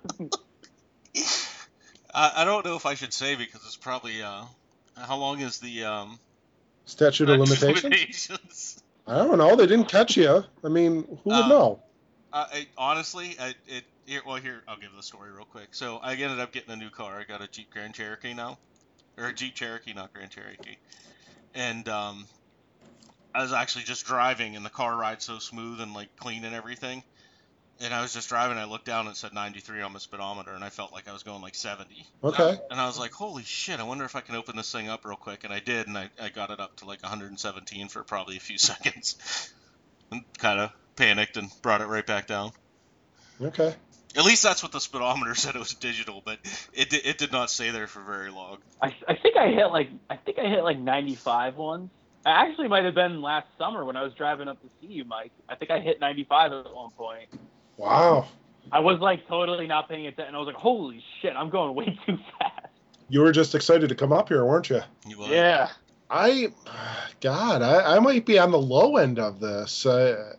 I don't know if I should say because it's probably how long is the Statute of limitations? I don't know. They didn't catch you. I mean, who would know? Honestly, here I'll give the story real quick. So I ended up getting a new car. I got a Jeep Grand Cherokee now, or a Jeep Cherokee, not Grand Cherokee. And I was actually just driving, and the car rides so smooth and like clean and everything. And I was just driving, I looked down and it said 93 on my speedometer, and I felt like I was going like 70. Okay. And I was like, holy shit, I wonder if I can open this thing up real quick. And I did, and I got it up to like 117 for probably a few seconds. And kind of panicked and brought it right back down. Okay. At least that's what the speedometer said. It was digital, but it did not stay there for very long. I think I hit like 95 once. I actually might have been last summer when I was driving up to see you, Mike. I think I hit 95 at one point. Wow. I was like totally not paying attention. I was like, holy shit, I'm going way too fast. You were just excited to come up here, weren't you? You were. Yeah. I might be on the low end of this. I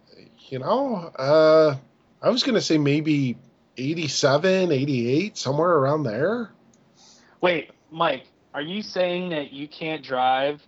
was going to say maybe 87, 88, somewhere around there. Wait, Mike, are you saying that you can't drive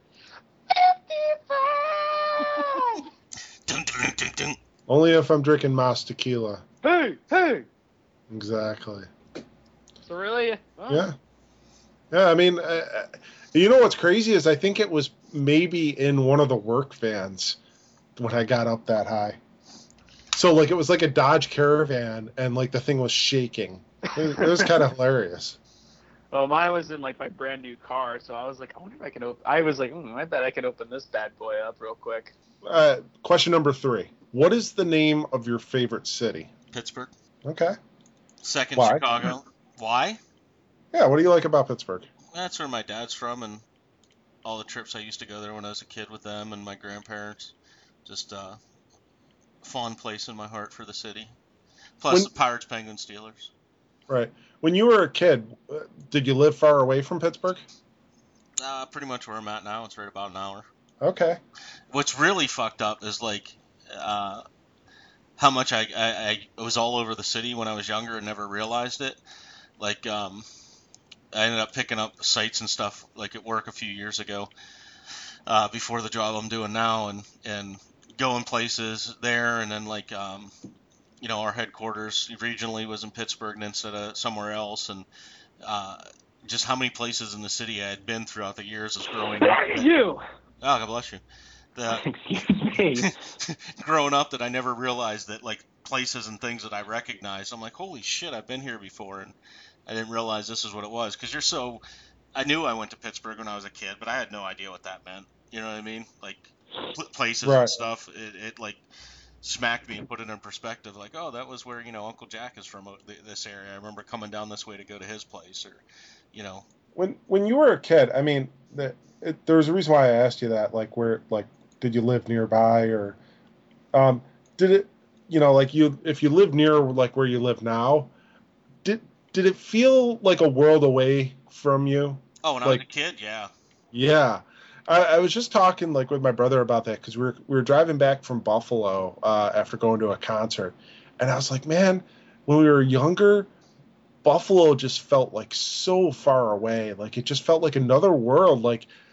55? Dun, dun, dun, dun. Only if I'm drinking Mas tequila. Hey! Exactly. So really? Oh. Yeah. Yeah, I mean, you know what's crazy is I think it was maybe in one of the work vans when I got up that high. So, like, it was like a Dodge Caravan, and, like, the thing was shaking. It was kind of hilarious. Well, mine was in, like, my brand new car, so I was like, I wonder if I can open... I was like, I bet I can open this bad boy up real quick. Question number 3. What is the name of your favorite city? Pittsburgh. Okay. Second, Why? Chicago. Why? Yeah, what do you like about Pittsburgh? That's where my dad's from, and all the trips I used to go there when I was a kid with them and my grandparents. Just a fond place in my heart for the city. Plus the Pirates, Penguins, Steelers. Right. When you were a kid, did you live far away from Pittsburgh? Pretty much where I'm at now. It's right about an hour. Okay. What's really fucked up is like how much I was all over the city when I was younger and never realized it. Like I ended up picking up sites and stuff like at work a few years ago before the job I'm doing now, and going places there, and then like our headquarters regionally was in Pittsburgh instead of somewhere else, and just how many places in the city I had been throughout the years as growing up. You! Oh, God bless you. Excuse me. Growing up, that I never realized that like places and things that I recognized. I'm like, holy shit, I've been here before, and I didn't realize this is what it was. Because I knew I went to Pittsburgh when I was a kid, but I had no idea what that meant. You know what I mean? Like places Right. and stuff. It like smacked me and put it in perspective. Like, oh, that was where Uncle Jack is from this area. I remember coming down this way to go to his place, or When you were a kid, I mean, there's a reason why I asked you that. Like, did you live nearby, or did it, if you live near like where you live now, did it feel like a world away from you? Oh, when I was a kid, yeah. Yeah. I was just talking like with my brother about that because we were driving back from Buffalo after going to a concert, and I was like, man, when we were younger, Buffalo just felt like so far away. Like it just felt like another world.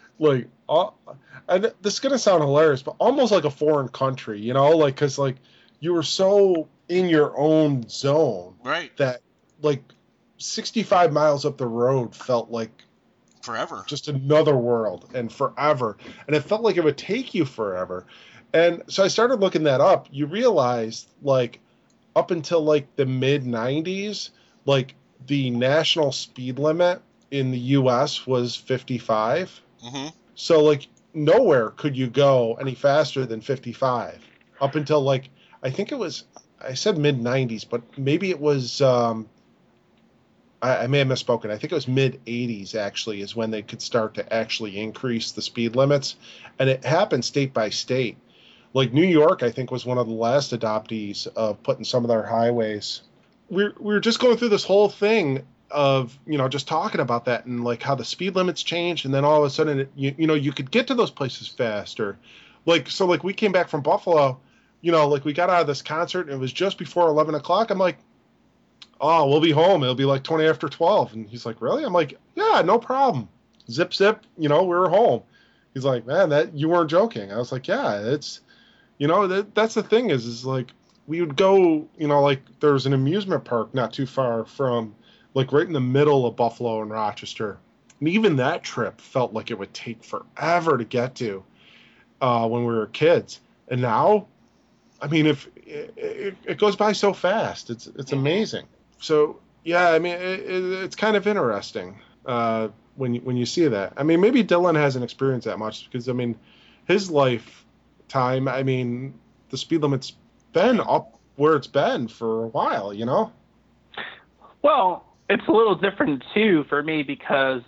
And this is gonna sound hilarious, but almost like a foreign country, because like you were so in your own zone, Right. that like 65 miles up the road felt like Forever. just another world and forever, and it felt like it would take you forever. And so I started looking that up. You realize like up until like the mid 90s, like the national speed limit in the US was 55. Mm-hmm. So like nowhere could you go any faster than 55 up until like, I think it was, I said mid 90s, but maybe it was I may have misspoken. I think it was mid-80s, actually, is when they could start to actually increase the speed limits. And it happened state by state. Like New York, I think, was one of the last adoptees of putting some of their highways. We were just going through this whole thing of, just talking about that and like how the speed limits changed, and then all of a sudden you could get to those places faster. Like we came back from Buffalo, like we got out of this concert and it was just before 11 o'clock. I'm like, oh, we'll be home. It'll be like 20 after 12. And he's like, really? I'm like, yeah, no problem. Zip, zip. We were home. He's like, man, that you weren't joking. I was like, yeah, it's, that's the thing is like we would go, like there's an amusement park not too far from, like right in the middle of Buffalo and Rochester. And even that trip felt like it would take forever to get to when we were kids. And now, I mean, if it goes by so fast, it's amazing. So yeah, I mean, it's kind of interesting when you see that. I mean, maybe Dylan hasn't experienced that much because I mean, his lifetime. I mean, the speed limit's been up where it's been for a while. Well, it's a little different too for me because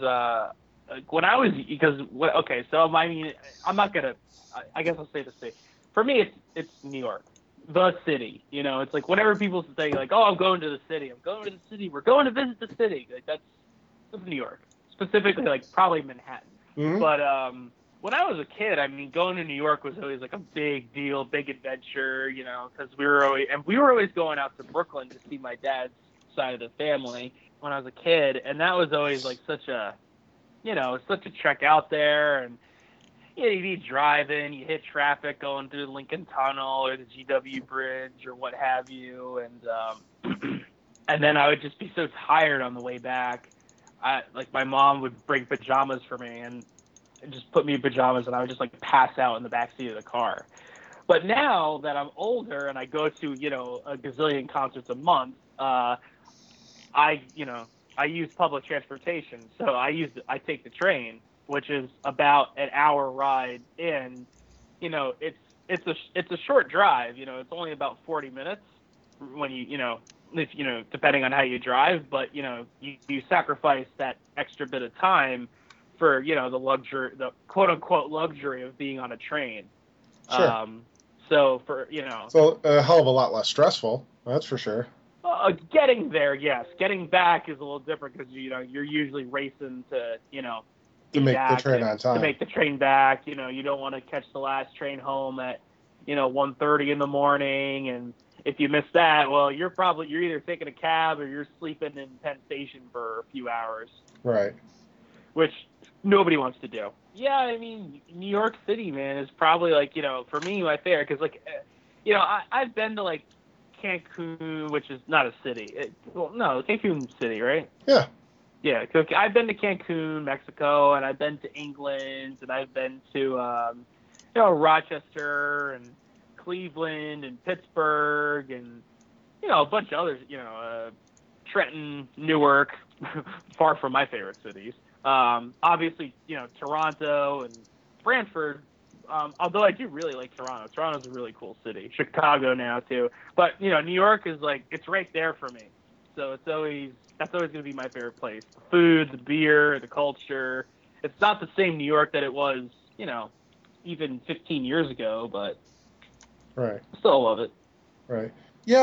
okay, so I mean, I'm not gonna. I guess I'll say the same. For me, it's New York. The city, it's like whenever people say like, oh, I'm going to the city, we're going to visit the city. Like that's New York, specifically like probably Manhattan. Mm-hmm. But when I was a kid, I mean, going to New York was always like a big deal, big adventure, because we were always going out to Brooklyn to see my dad's side of the family when I was a kid, and that was always like such a trek out there. And you'd be driving, you hit traffic going through the Lincoln Tunnel or the GW Bridge or what have you, and and then I would just be so tired on the way back. Like my mom would bring pajamas for me and just put me in pajamas, and I would just like pass out in the backseat of the car. But now that I'm older and I go to a gazillion concerts a month, I use public transportation, so I take the train, which is about an hour ride in. It's a short drive. It's only about 40 minutes when if depending on how you drive, but you sacrifice that extra bit of time for the quote unquote luxury of being on a train. Sure. So a hell of a lot less stressful. That's for sure. Getting there, yes. Getting back is a little different because you're usually racing to make the train on time. To make the train back, you don't want to catch the last train home at 1:30 in the morning, and if you miss that, well, you're either taking a cab or you're sleeping in Penn Station for a few hours. Right. Which nobody wants to do. Yeah, I mean, New York City, man, is probably like for me my favorite because I've been to like Cancun, which is not a city. Cancun City, right? Yeah. Yeah, I've been to Cancun, Mexico, and I've been to England, and I've been to Rochester and Cleveland and Pittsburgh and a bunch of others. Trenton, Newark, far from my favorite cities. Obviously, Toronto and Brantford. Although I do really like Toronto. Toronto's a really cool city. Chicago now too, but New York is like it's right there for me. So that's always going to be my favorite place. The food, the beer, the culture. It's not the same New York that it was, even 15 years ago, but right. Still love it. Right. Yeah,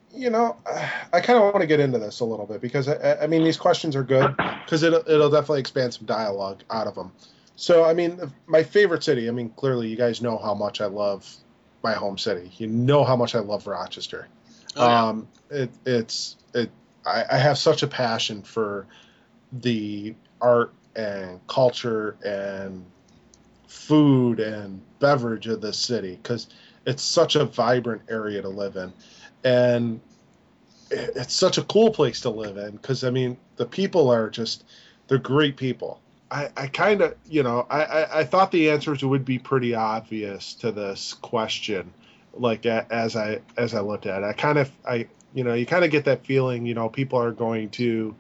I kind of want to get into this a little bit because I mean these questions are good because it'll definitely expand some dialogue out of them. So I mean, my favorite city. I mean, clearly you guys know how much I love my home city. You know how much I love Rochester. Oh, yeah. I have such a passion for the art and culture and food and beverage of this city because it's such a vibrant area to live in, and it's such a cool place to live in because I mean the people are they're great people. I kind of I thought the answers would be pretty obvious to this question, like as I looked at it. You kind of get that feeling, people are going to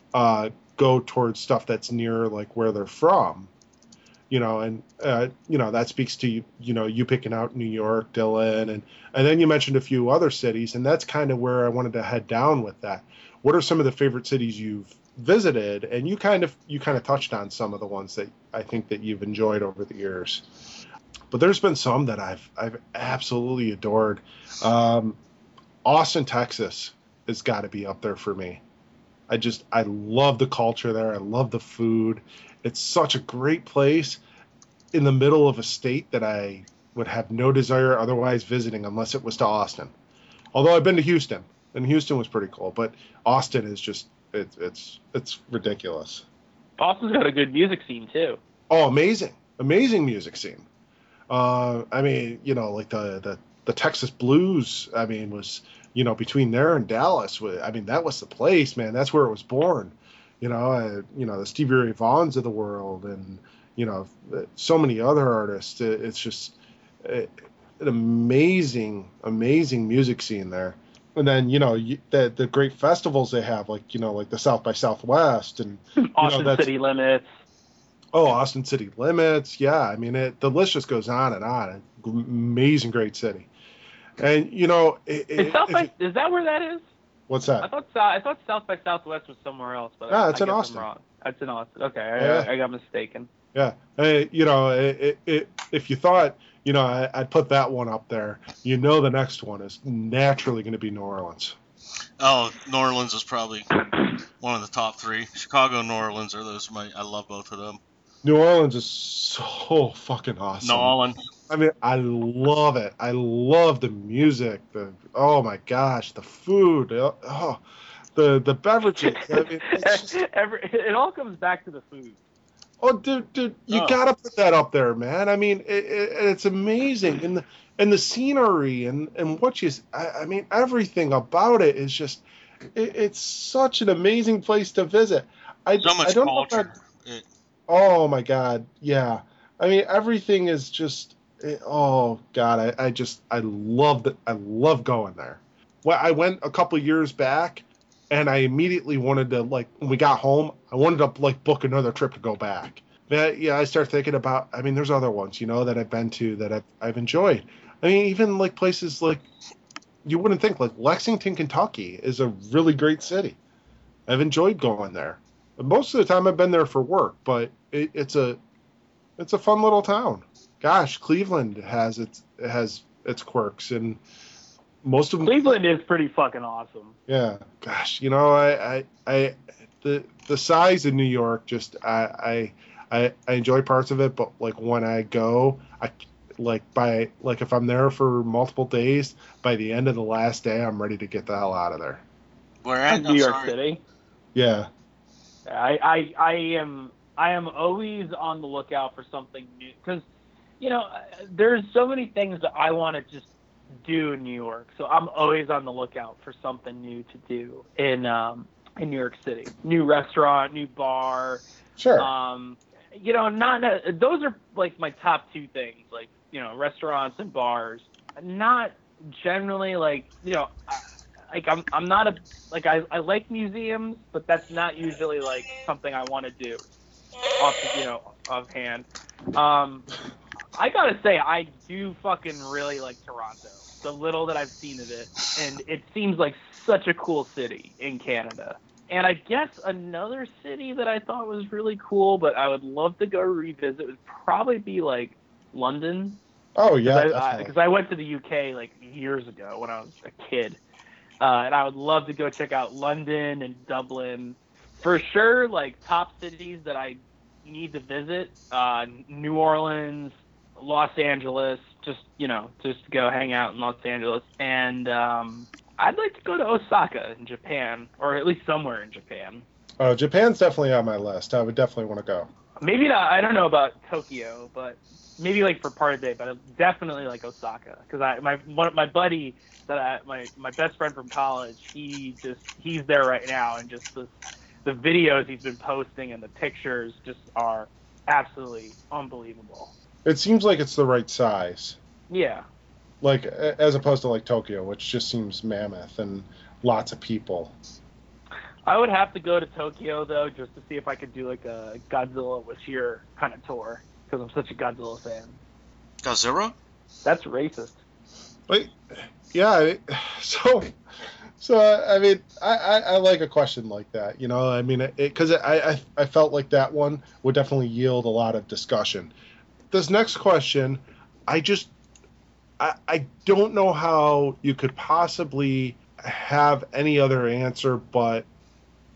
go towards stuff that's near like where they're from, and that speaks to you picking out New York, Dylan, and then you mentioned a few other cities, and that's kind of where I wanted to head down with that. What are some of the favorite cities you've visited? And you kind of touched on some of the ones that I think that you've enjoyed over the years, but there's been some that I've absolutely adored. Austin, Texas has got to be up there for me. I love the culture there. I love the food. It's such a great place in the middle of a state that I would have no desire otherwise visiting unless it was to Austin. Although I've been to Houston, and Houston was pretty cool, but Austin is just it's ridiculous. Austin's got a good music scene too. Oh, amazing music scene. I mean, like the Texas blues. I mean, was between there and Dallas. I mean, that was the place, man. That's where it was born. The Stevie Ray Vaughns of the world, and so many other artists. It's just an amazing music scene there. And then the great festivals they have, like the South by Southwest and Austin City Limits. Oh, Austin City Limits. Yeah, I mean the list just goes on and on. Amazing, great city. And is that where that is? What's that? I thought South by Southwest was somewhere else, but I guess in Austin. I'm wrong. It's in Austin. Okay, Yeah. I got mistaken. Yeah, if you thought I'd put that one up there, the next one is naturally going to be New Orleans. Oh, New Orleans is probably one of the top three. Chicago, New Orleans are those. I love both of them. New Orleans is so fucking awesome. New Orleans. I mean, I love it. I love the music. Oh my gosh, the food. Oh, the beverages. I mean, it's just, it all comes back to the food. Oh, dude, you gotta put that up there, man. I mean, it's amazing, and the scenery and what I mean, everything about it is just, it's such an amazing place to visit. So much I don't culture. Oh my God, yeah. I mean, everything is just. Oh God, I love that. I love going there. Well, I went a couple years back, and I immediately wanted to, like, when we got home, I wanted to like book another trip to go back. Yeah, I start thinking about. I mean, there's other ones, that I've been to that I've enjoyed. I mean, even like places like you wouldn't think, like Lexington, Kentucky, is a really great city. I've enjoyed going there. Most of the time, I've been there for work, but it's a fun little town. Gosh, Cleveland has its quirks, and most of them. Cleveland is pretty fucking awesome. Yeah, gosh, the size of New York, just I enjoy parts of it, but like when I go, if I'm there for multiple days, by the end of the last day, I'm ready to get the hell out of there. Where at? New York City. Yeah. I am always on the lookout for something new because. There's so many things that I want to just do in New York, so I'm always on the lookout for something new to do in New York City. New restaurant, new bar. Sure. Those are like my top two things, like restaurants and bars. Not generally I'm not I like museums, but that's not usually like something I want to do offhand. I gotta say, I do fucking really like Toronto. The little that I've seen of it, and it seems like such a cool city in Canada. And I guess another city that I thought was really cool, but I would love to go revisit, would probably be like London. Oh yeah, because I went to the UK like years ago when I was a kid, and I would love to go check out London and Dublin for sure. Like top cities that I need to visit: New Orleans, Los Angeles, just go hang out in Los Angeles. And I'd like to go to Osaka in Japan, or at least somewhere in Japan. Oh, Japan's definitely on my list. I would definitely want to go. Maybe not, I don't know about Tokyo, but maybe like for part of the day, but I definitely like Osaka. Because my buddy, my best friend from college, he's there right now, and just the videos he's been posting and the pictures just are absolutely unbelievable. It seems like it's the right size. Yeah. Like, as opposed to like Tokyo, which just seems mammoth and lots of people. I would have to go to Tokyo, though, just to see if I could do like a Godzilla was here kind of tour, because I'm such a Godzilla fan. Godzilla? That's racist. Wait, yeah, so I mean, I like a question like that, I mean, because I felt like that one would definitely yield a lot of discussion. This next question, I don't know how you could possibly have any other answer but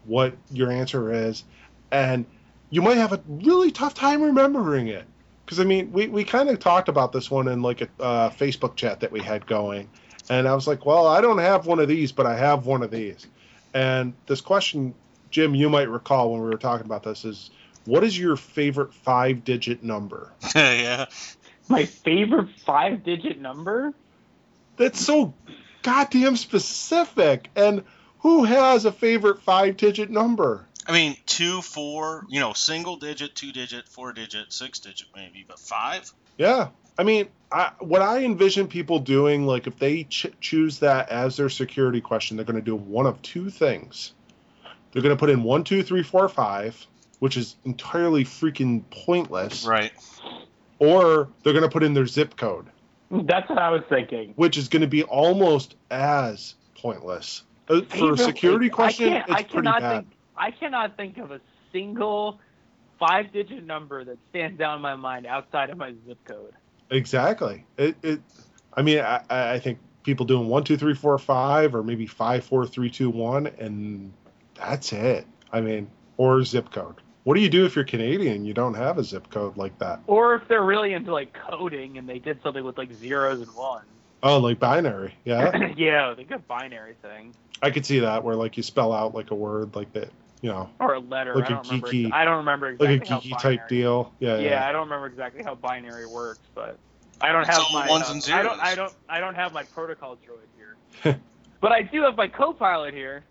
what your answer is, and you might have a really tough time remembering it. Because, I mean, we kind of talked about this one in, like, a Facebook chat that we had going. And I was like, well, I don't have one of these, but I have one of these. And this question, Jim, you might recall when we were talking about this, is what is your favorite 5-digit number? Yeah. My favorite 5-digit number? That's so goddamn specific. And who has a favorite 5-digit number? I mean, 2, 4, single digit, 2-digit, 4-digit, 6-digit maybe, but 5? Yeah. I mean, what I envision people doing, like if they choose that as their security question, they're going to do one of two things. They're going to put in 1, 2, 3, 4, 5, which is entirely freaking pointless. Right. Or they're going to put in their zip code. That's what I was thinking. Which is going to be almost as pointless. For a security question, it's pretty bad. I cannot think of a single 5-digit number that stands out in my mind outside of my zip code. Exactly. I mean, I think people doing 1, 2, 3, 4, 5, or maybe 5, 4, 3, 2, 1, and that's it. I mean, or zip code. What do you do if you're Canadian and you don't have a zip code like that? Or if they're really into like coding and they did something with like zeros and ones. Oh, like binary, yeah. Yeah, the good binary thing. I could see that where like you spell out like a word like that, or a letter. Like I don't remember exactly like a geeky type deal. Yeah. I don't remember exactly how binary works, but I don't have my ones and zeros. I don't have my protocol droid here. But I do have my co-pilot here.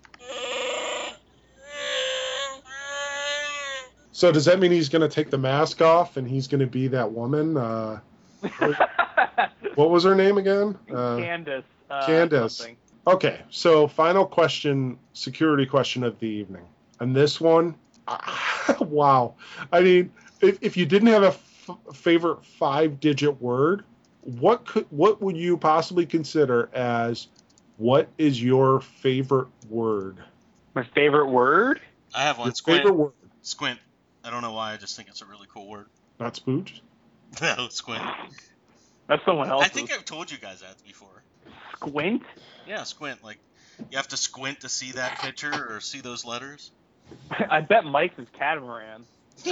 So does that mean he's going to take the mask off and he's going to be that woman? What was her name again? Candace. Candace. Something. Okay, so final question, security question of the evening. And this one, wow. I mean, if you didn't have a favorite 5-digit word, what would you possibly consider as what is your favorite word? My favorite word? I have one. Your Squint. favorite word. Squint. I don't know why. I just think it's a really cool word. Not spooge? No, squint. That's someone else. I think I've told you guys that before. Squint? Yeah, squint. Like, you have to squint to see that picture or see those letters. I bet Mike's is catamaran.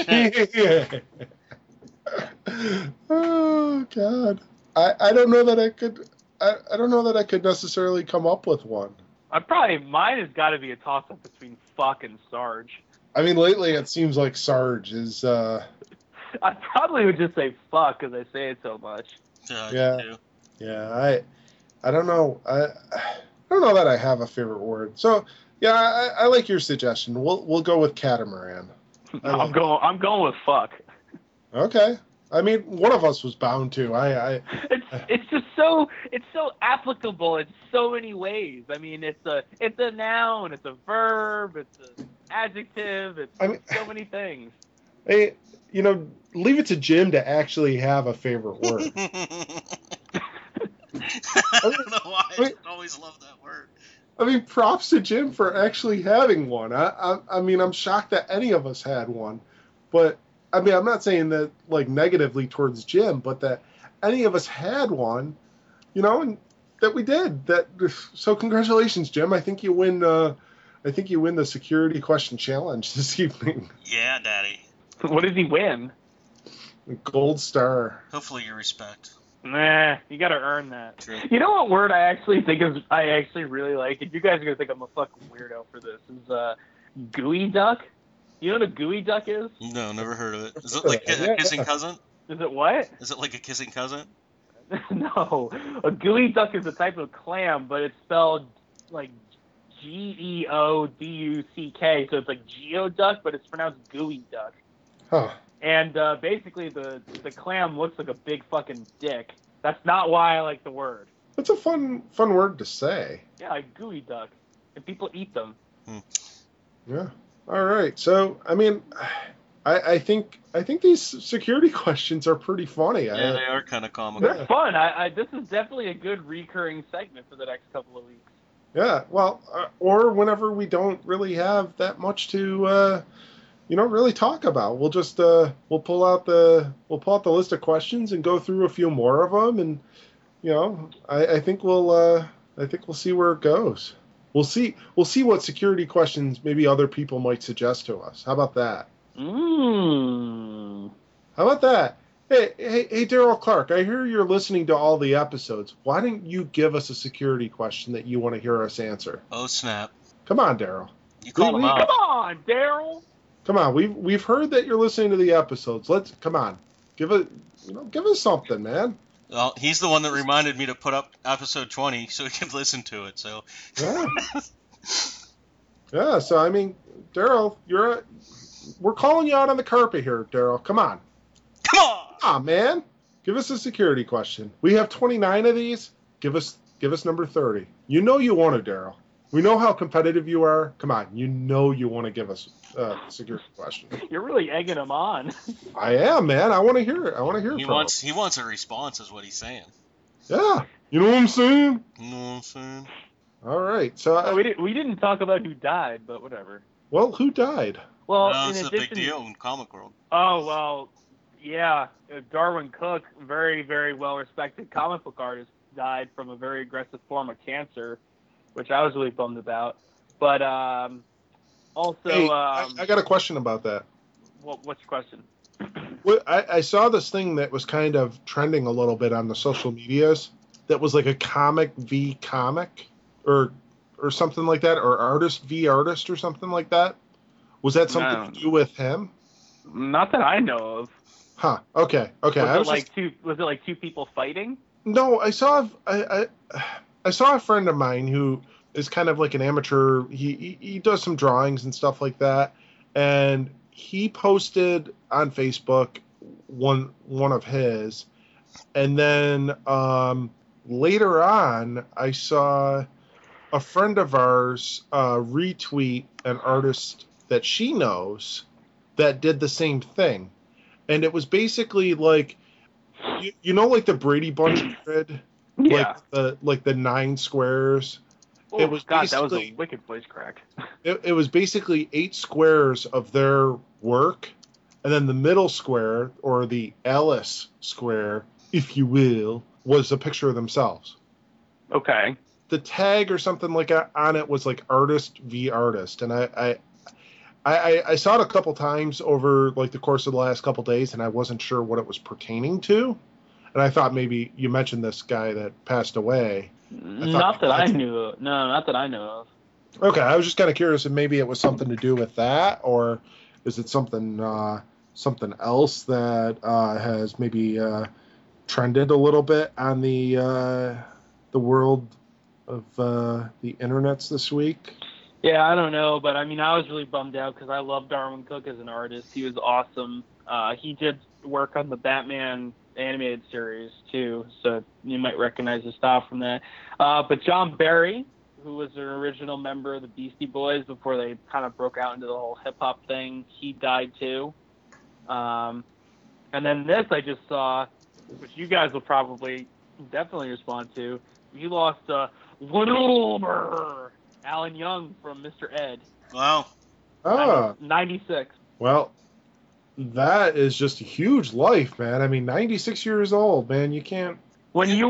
Oh God, I don't know that I could. I don't know that I could necessarily come up with one. Mine has got to be a toss up between fuck and Sarge. I mean, lately it seems like Sarge is. I probably would just say fuck because I say it so much. Yeah. I don't know. I don't know that I have a favorite word. So yeah, I like your suggestion. We'll go with catamaran. I'm going with fuck. Okay. I mean, one of us was bound to. It's just so applicable in so many ways. I mean, it's a noun, it's a verb, it's an adjective, it's so many things. Hey, leave it to Jim to actually have a favorite word. I don't know why. I always love that word. I mean, props to Jim for actually having one. I mean, I'm shocked that any of us had one. But, I mean, I'm not saying that, like, negatively towards Jim, but that any of us had one, and that we did. So congratulations, Jim. I think you win the security question challenge this evening. Yeah, Daddy. What did he win? A gold star. Hopefully you respect. Nah, you gotta earn that. True. You know what word I actually really like, and you guys are gonna think I'm a fucking weirdo for this, is gooey duck. You know what a gooey duck is? No, never heard of it. Is it like a kissing cousin? Is it what? Is it like a kissing cousin? No. A gooey duck is a type of clam, but it's spelled like Geoduck, so it's like geoduck, but it's pronounced gooey duck. Huh. And basically, the clam looks like a big fucking dick. That's not why I like the word. That's a fun word to say. Yeah, a gooey duck. And people eat them. Yeah. All right. So, I mean, I think these security questions are pretty funny. Yeah, they are kind of comical. They're fun. This is definitely a good recurring segment for the next couple of weeks. Yeah. Well, or whenever we don't really have that much to really talk about. We'll just we'll pull out the list of questions and go through a few more of them, and I think we'll see where it goes. We'll see what security questions maybe other people might suggest to us. How about that? How about that? Hey, Daryl Clark, I hear you're listening to all the episodes. Why didn't you give us a security question that you want to hear us answer? Oh, snap. Come on, Daryl. You called him out. Come on, Daryl. Come on, we've heard that you're listening to the episodes. Come on. Give us something, man. Well, he's the one that reminded me to put up episode 20 so he could listen to it. So Yeah. Yeah, so I mean, Daryl, we're calling you out on the carpet here, Daryl. Come on. Come on! Come on, man. Give us a security question. We have 29 of these. Give us number 30. You know you want to, Daryl. We know how competitive you are. Come on, you know you want to give us a security question. You're really egging him on. I am, man. I want to hear it. I want to hear it He from wants a response, is what he's saying. him. Yeah. You know what I'm saying? You know what I'm saying? All right. So We didn't talk about who died, but whatever. well, who died? Well, No, in it's addition, a big deal in comic world. Oh well, yeah. Darwin Cook, very very well respected comic book artist, died from a very aggressive form of cancer, which I was really bummed about. But also, Hey, I got a question about that. what's your question? Well, I saw this thing that was kind of trending a little bit on the social medias that was like a comic v comic or something like that, or artist v artist or something like that. Was that something to do with him? Not that I know of. Huh. Okay. Was it like two people fighting? No, I saw a friend of mine who is kind of like an amateur. He does some drawings and stuff like that, and he posted on Facebook one of his, and then later on I saw a friend of ours retweet an artist that she knows that did the same thing, and it was basically like you know like the Brady Bunch grid. Yeah. Like the 9 squares. Oh, it was God, that was a basically- wicked voice crack. It was basically 8 squares of their work, and then the middle square, or the Alice square, if you will, was a picture of themselves. Okay. The tag or something like that on it was like artist v artist, and I saw it a couple times over like the course of the last couple days, and I wasn't sure what it was pertaining to. And I thought maybe you mentioned this guy that passed away. Not that I knew of. No, not that I know of. Okay, I was just kind of curious if maybe it was something to do with that, or is it something else that has maybe trended a little bit on the world of the internets this week? Yeah, I don't know, but I mean, I was really bummed out because I love Darwin Cook as an artist. He was awesome. He did work on the Batman animated series too, so you might recognize his style from that. But John Barry, who was an original member of the Beastie Boys before they kind of broke out into the whole hip hop thing, he died too. And then this I just saw, which you guys will probably definitely respond to. You lost Wilbur Alan Young from Mr. Ed. Wow. 96. Well, that is just a huge life, man. I mean, 96 years old, man. You can't. When in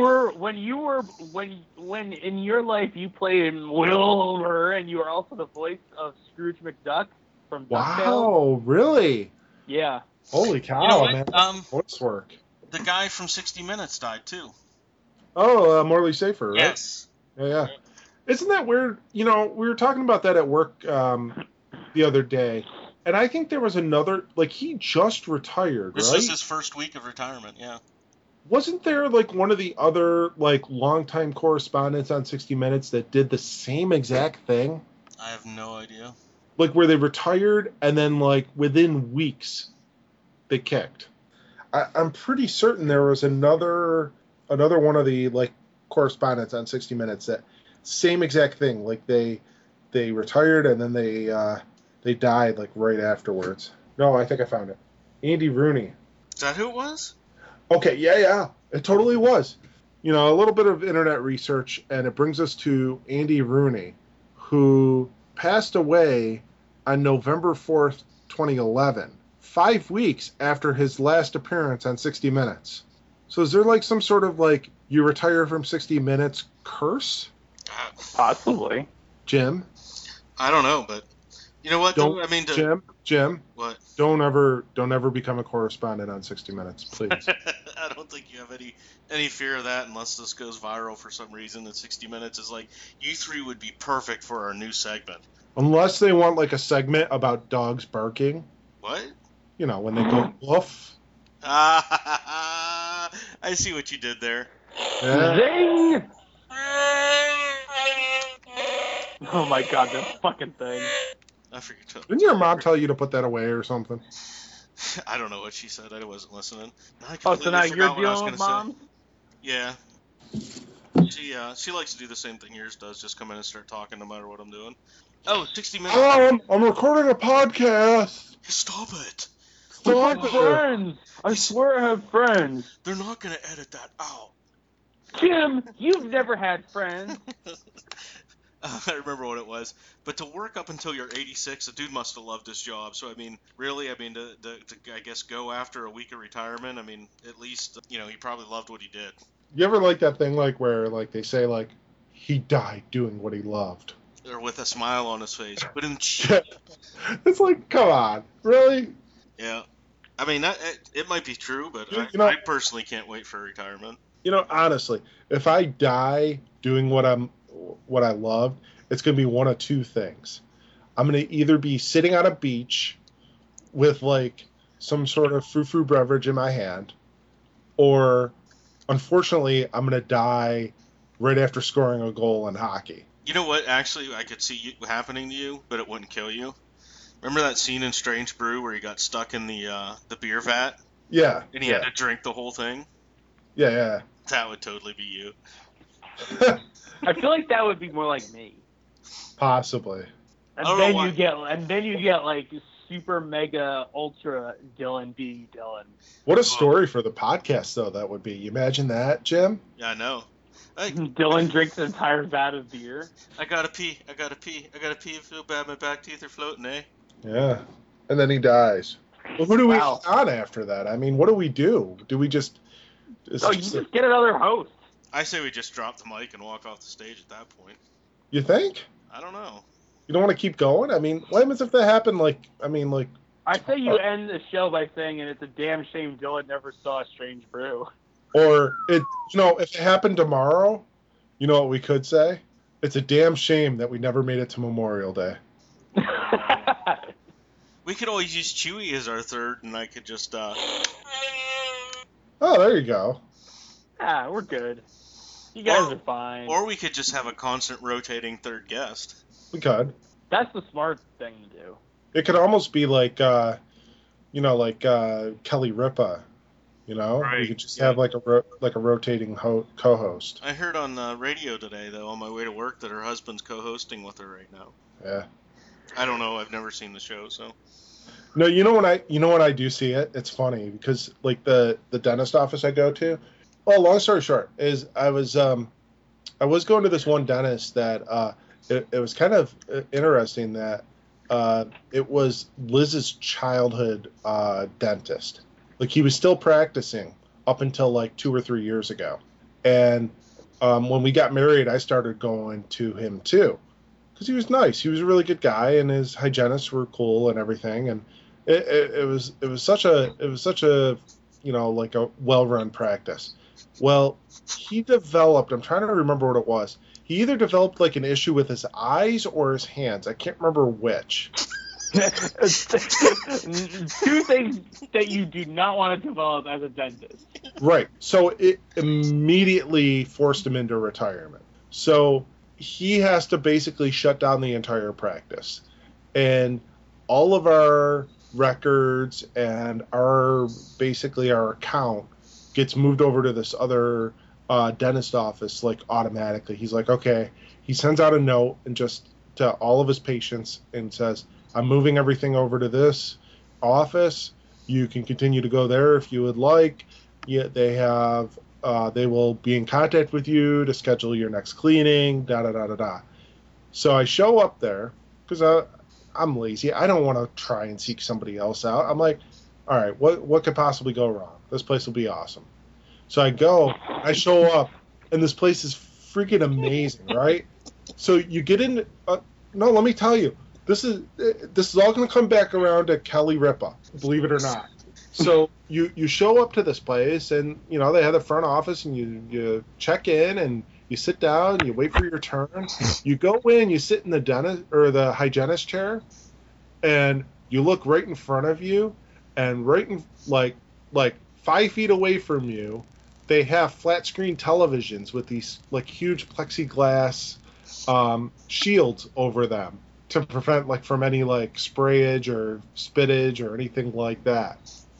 your life you played Wilbur and you were also the voice of Scrooge McDuck from DuckTales. Wow, really? Yeah. Holy cow, You know what? man. Voice work. The guy from 60 Minutes died too. Oh, Morley Safer, right? Yes. Yeah. Isn't that weird? You know, we were talking about that at work the other day, and I think there was another, like, he just retired, This right? was his first week of retirement, yeah. Wasn't there, like, one of the other, like, longtime correspondents on 60 Minutes that did the same exact thing? I have no idea. Like, where they retired, and then, like, within weeks, they kicked. I'm pretty certain there was another one of the, like, correspondents on 60 Minutes that same exact thing. Like, they retired, and then they died, like, right afterwards. No, I think I found it. Andy Rooney. Is that who it was? Okay, yeah. It totally was. You know, a little bit of internet research, and it brings us to Andy Rooney, who passed away on November 4th, 2011, 5 weeks after his last appearance on 60 Minutes. So is there, like, some sort of, like, you retire from 60 Minutes curse? Possibly. Jim. I don't know, but you know what? Don't, I mean, Jim. What? Don't ever become a correspondent on 60 Minutes, please. I don't think you have any fear of that unless this goes viral for some reason. And 60 Minutes is like, you three would be perfect for our new segment. Unless they want like a segment about dogs barking. What? You know, when they go woof. I see what you did there. Yeah. Zing! Oh my god, that fucking thing. I forget to. Didn't your mom tell you to put that away or something? I don't know what she said. I wasn't listening. I Oh, so now completely you're forgot what I was dealing with gonna moms? say. Yeah. She likes to do the same thing yours does, just come in and start talking no matter what I'm doing. Oh, 60 Minutes. Oh, I'm recording a podcast. Stop it. I Stop have it. friends! I swear I have friends! They're not going to edit that out. Jim, you've never had friends! I remember what it was. But to work up until you're 86, the dude must have loved his job. So, I mean, really, to I guess, go after a week of retirement, I mean, at least, he probably loved what he did. You ever like that thing like where like they say like he died doing what he loved? Or with a smile on his face. But It's like, come on, really? yeah. I mean, it might be true, but I I personally can't wait for retirement. Honestly, if I die doing what I loved, it's gonna be one of two things. I'm gonna either be sitting on a beach with like some sort of frou-frou beverage in my hand, or unfortunately, I'm gonna die right after scoring a goal in hockey. You know what? Actually, I could see happening to you, but it wouldn't kill you. Remember that scene in Strange Brew where he got stuck in the beer vat? Yeah. And he had to drink the whole thing? Yeah. That would totally be you. I feel like that would be more like me. Possibly. And I don't then know why. you get like super mega ultra Dylan being Dylan. What a story for the podcast, though, that would be. You imagine that, Jim? Yeah, I know. Hey, Dylan drinks an entire vat of beer. I gotta pee. I feel bad. My back teeth are floating, eh? Yeah. And then he dies. Well, who do we Wow. on after that? I mean, what do we do? Do we just... Oh, you just get another host. I say we just drop the mic and walk off the stage at that point. You think? I don't know. You don't want to keep going? I mean, what happens if that happened, I say you end the show by saying, and it's a damn shame Dylan never saw Strange Brew. or if it happened tomorrow, you know what we could say? It's a damn shame that we never made it to Memorial Day. We could always use Chewy as our third, and I could just, Oh, there you go. We're good. You guys are fine. Or we could just have a constant rotating third guest. We could. That's the smart thing to do. It could almost be like, Kelly Ripa. Right, We could just yeah. have like a rotating co-host. I heard on radio today, though, on my way to work, that her husband's co-hosting with her right now. Yeah. I don't know. I've never seen the show, so. No, when I do see it, it's funny because like the dentist office I go to. Well, long story short is I was going to this one dentist that it was kind of interesting that it was Liz's childhood dentist. Like he was still practicing up until like 2 or 3 years ago, and when we got married, I started going to him too. Because he was nice. He was a really good guy, and his hygienists were cool and everything. And it was such a like a well-run practice. Well, he developed. I'm trying to remember what it was. He either developed like an issue with his eyes or his hands. I can't remember which. 2 things that you do not want to develop as a dentist. Right. So it immediately forced him into retirement. So he has to basically shut down the entire practice. And all of our records and our account gets moved over to this other dentist office like automatically. He's like, okay. He sends out a note and just to all of his patients and says, I'm moving everything over to this office. You can continue to go there if you would like. Yeah, they will be in contact with you to schedule your next cleaning, da-da-da-da-da. So I show up there because I'm lazy. I don't want to try and seek somebody else out. I'm like, all right, what could possibly go wrong? This place will be awesome. So I show up, and this place is freaking amazing, right? So you get in, no, let me tell you. This is all going to come back around to Kelly Ripa, believe it or not. So you show up to this place, and they have the front office, and you check in, and you sit down, and you wait for your turn. You go in, you sit in the dentist or the hygienist chair, and you look right in front of you, and right in like 5 feet away from you, they have flat screen televisions with these like huge plexiglass shields over them to prevent from any sprayage or spittage or anything like that.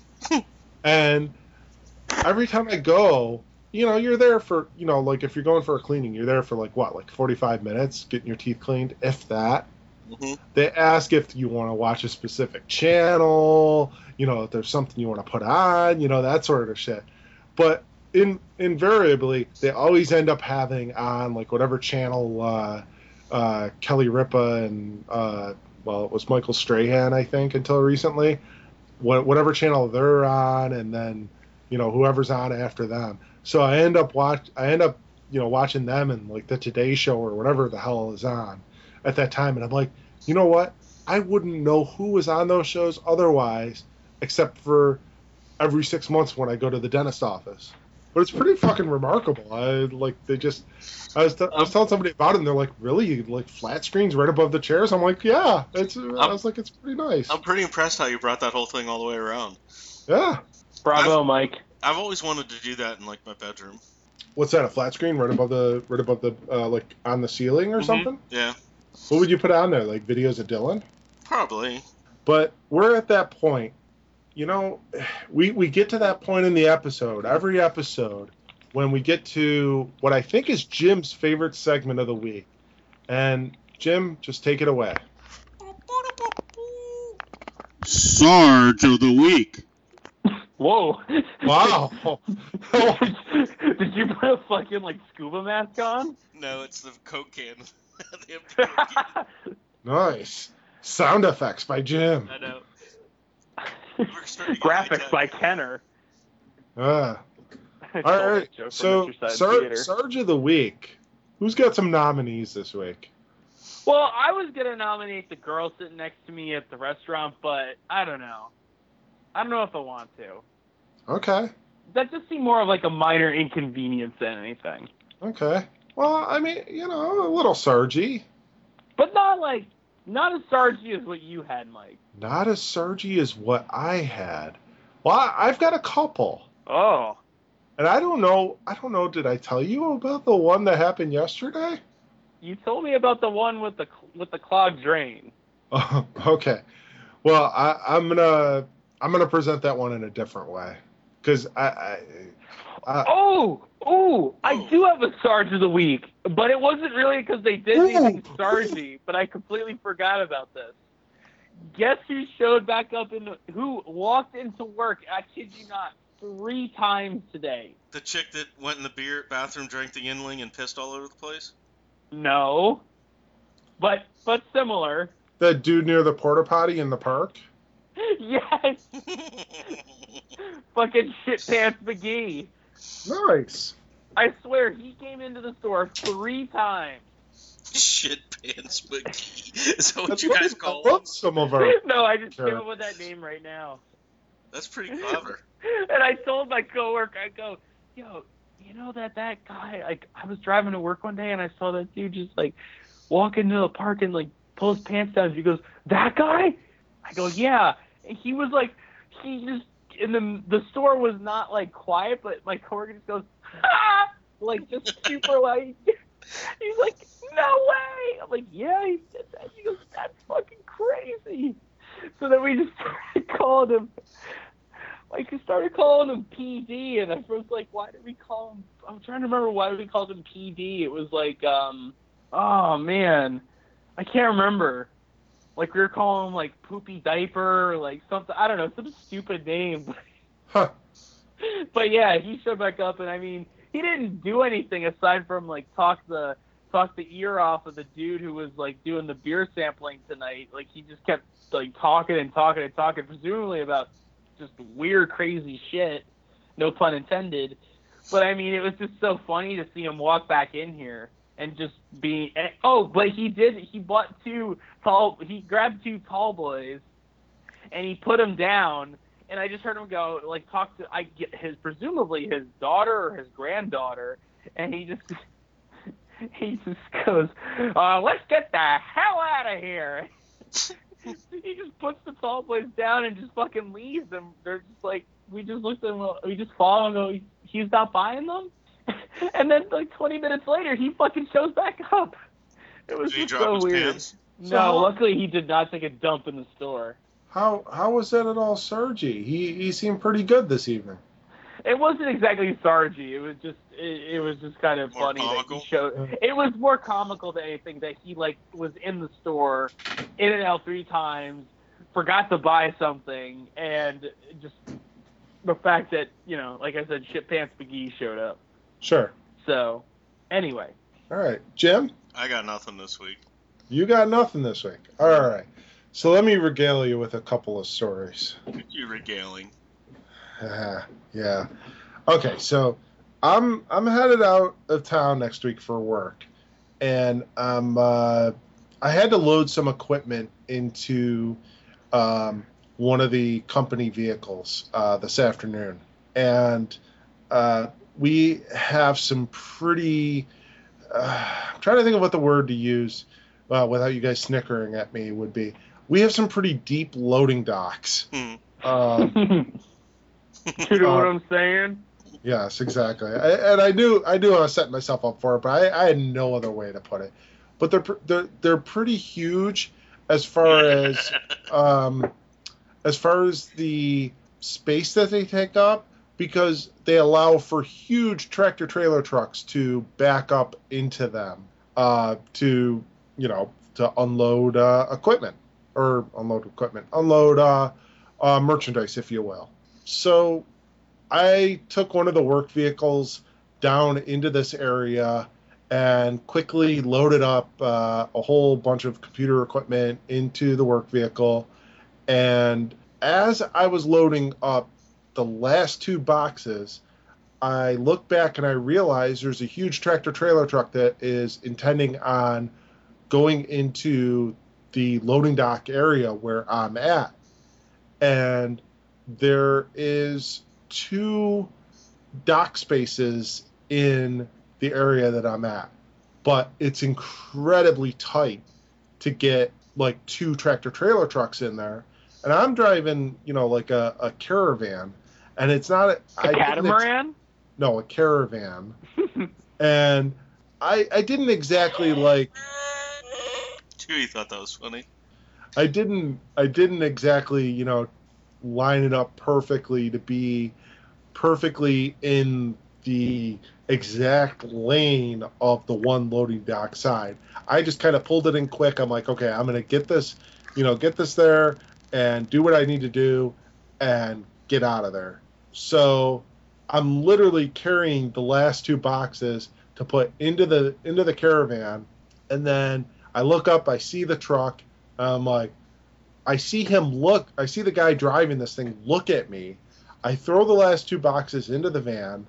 And every time I go, you're there for, if you're going for a cleaning, you're there for 45 minutes getting your teeth cleaned, if that. Mm-hmm. They ask if you want to watch a specific channel, if there's something you want to put on, that sort of shit. But invariably, they always end up having on whatever channel Kelly Ripa and it was Michael Strahan, I think, until recently. Whatever channel they're on, and then whoever's on after them. So I end up watching them and the Today Show or whatever the hell is on at that time, and I'm like, you know what? I wouldn't know who was on those shows otherwise, except for every 6 months when I go to the dentist office. But it's pretty fucking remarkable. I was telling somebody about it, and they're like, "Really? Flat screens right above the chairs?" I'm like, "Yeah." It's pretty nice. I'm pretty impressed how you brought that whole thing all the way around. Yeah. Bravo, Mike. I've always wanted to do that in my bedroom. What's that? A flat screen right above the on the ceiling or something? Yeah. What would you put on there? Videos of Dylan? Probably. But we're at that point. We get to that point in the episode, every episode, when we get to what I think is Jim's favorite segment of the week. And Jim, just take it away. Sarge of the week. Whoa. Wow. Did you put a fucking scuba mask on? No, it's the Coke can. The empty Coke can. Nice. Sound effects by Jim. I know. Graphics by Kenner. All right. So, Sarge of the Week. Who's got some nominees this week? Well, I was going to nominate the girl sitting next to me at the restaurant, but I don't know. I don't know if I want to. Okay. That just seemed more of a minor inconvenience than anything. Okay. Well, I mean, a little Sargy. But not as Sargy as what you had, Mike. Not as Sargy as what I had. Well, I've got a couple. Oh. And I don't know, did I tell you about the one that happened yesterday? You told me about the one with the clogged drain. Oh, okay. Well, I'm gonna present that one in a different way. Because I do have a Sarge of the Week, but it wasn't really because they did anything Sargy, but I completely forgot about this. Guess who showed back up who walked into work, I kid you not, 3 times today? The chick that went in the bathroom, drank the Yingling, and pissed all over the place? No. But similar. That dude near the porta potty in the park? Yes! Fucking shit pants McGee. Nice. I swear, he came into the store 3 times. Shit pants McGee. Is that what That's you guys call him? him? Some of our. No, I just came up with that name right now. That's pretty clever. And I told my coworker, I go, yo, you know that guy, I was driving to work one day and I saw that dude just walk into the park and pull his pants down. He goes, that guy? I go, yeah. And he was he just, and the store was not quiet, but my coworker just goes, ha! Just super he's like, no way! I'm like, yeah, he said that. He goes, that's fucking crazy. So then we just started calling him, PD, and I was like, why did we call him, I'm trying to remember why we called him PD. It was oh man, I can't remember. We were calling him Poopy Diaper or something, I don't know, some stupid name. Huh. But yeah, he showed back up, and I mean, he didn't do anything aside from talk the ear off of the dude who was doing the beer sampling tonight. He just kept talking and talking and talking, presumably about just weird, crazy shit. No pun intended. But I mean, it was just so funny to see him walk back in here. and just be. Oh, but he did. He grabbed two tall boys, and he put them down. And I just heard him go, like, talk to presumably his daughter or his granddaughter, and he just goes, let's get the hell out of here. He just puts the tall boys down and just fucking leaves them. They're just like, we just looked at him, we just follow him and go, he's not buying them? And then, like, 20 minutes later, he fucking shows back up. It was just so weird. Pants? No, luckily he did not take a dump in the store. How was that at all surgy? He seemed pretty good this evening. It wasn't exactly sargy. It was just kind of More funny comical? that he showed. It was more comical than anything that he was in the store, in and out 3 times, forgot to buy something, and just the fact that, like I said, Shit Pants McGee showed up. Sure. So, anyway. All right, Jim. I got nothing this week. You got nothing this week. All right. So let me regale you with a couple of stories. You regaling. Yeah. Okay, so I'm headed out of town next week for work, and I had to load some equipment into one of the company vehicles this afternoon, and we have some pretty. I'm trying to think of what the word to use without you guys snickering at me would be. We have some pretty deep loading docks. You know what I'm saying? Yes, exactly. I knew I was setting myself up for it, but I had no other way to put it. But they're pretty huge as far as the space that they take up, because they allow for huge tractor trailer trucks to back up into them to unload merchandise, if you will. So I took one of the work vehicles down into this area and quickly loaded up a whole bunch of computer equipment into the work vehicle. And as I was loading up the last 2 boxes, I looked back and I realized there's a huge tractor trailer truck that is intending on going into the loading dock area where I'm at. And there is 2 dock spaces in the area that I'm at, but it's incredibly tight to get like 2 tractor trailer trucks in there. And I'm driving, like a caravan, and it's not a catamaran? No, a caravan. And I didn't exactly like. Chewie thought that was funny. I didn't exactly, line it up perfectly to be perfectly in the exact lane of the one loading dock side. I just kind of pulled it in quick. I'm like, okay, I'm going to get this there and do what I need to do and get out of there. So I'm literally carrying the last 2 boxes to put into the caravan, and then I look up, I see the truck, and I'm like, I see the guy driving this thing look at me. I throw the last 2 boxes into the van,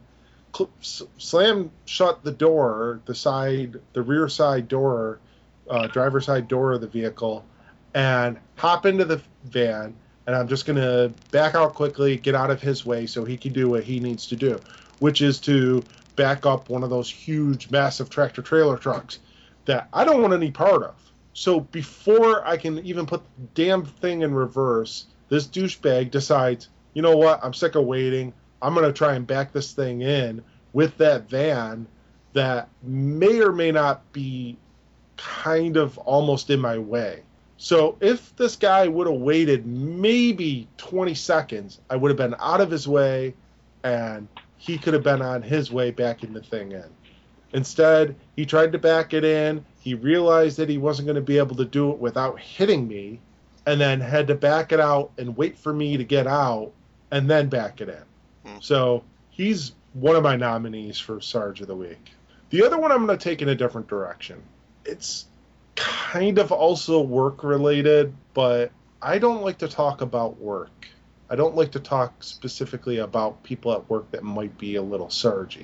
slam shut the door, the rear side door, driver's side door of the vehicle, and hop into the van, and I'm just going to back out quickly, get out of his way so he can do what he needs to do, which is to back up one of those huge, massive tractor trailer trucks that I don't want any part of. So before I can even put the damn thing in reverse, this douchebag decides, you know what, I'm sick of waiting. I'm going to try and back this thing in with that van that may or may not be kind of almost in my way. So if this guy would have waited maybe 20 seconds, I would have been out of his way and he could have been on his way backing the thing in. Instead, he tried to back it in. He realized that he wasn't going to be able to do it without hitting me, and then had to back it out and wait for me to get out and then back it in. So he's one of my nominees for Sarge of the Week. The other one I'm going to take in a different direction. It's kind of also work-related, but I don't like to talk about work. I don't like to talk specifically about people at work that might be a little sargy.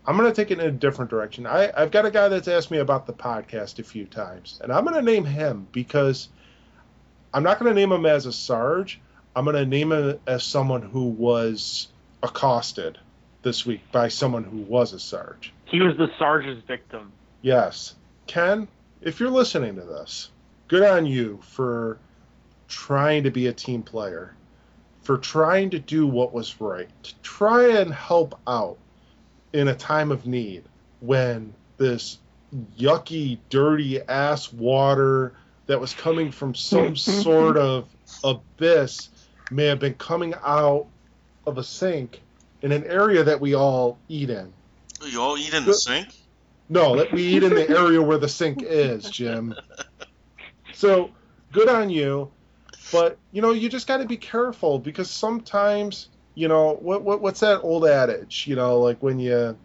I'm going to take it in a different direction. I've got a guy that's asked me about the podcast a few times, and I'm going to name him because I'm not going to name him as a Sarge. I'm going to name him as someone who was accosted this week by someone who was a Sarge. He was the Sarge's victim. Yes. Ken, if you're listening to this, good on you for trying to be a team player, for trying to do what was right, to try and help out in a time of need when this yucky, dirty ass water that was coming from some sort of abyss may have been coming out of a sink in an area that we all eat in. You all eat in the sink? No, that we eat in the area where the sink is, Jim. So, good on you. But, you just got to be careful because sometimes, what's that old adage? Like when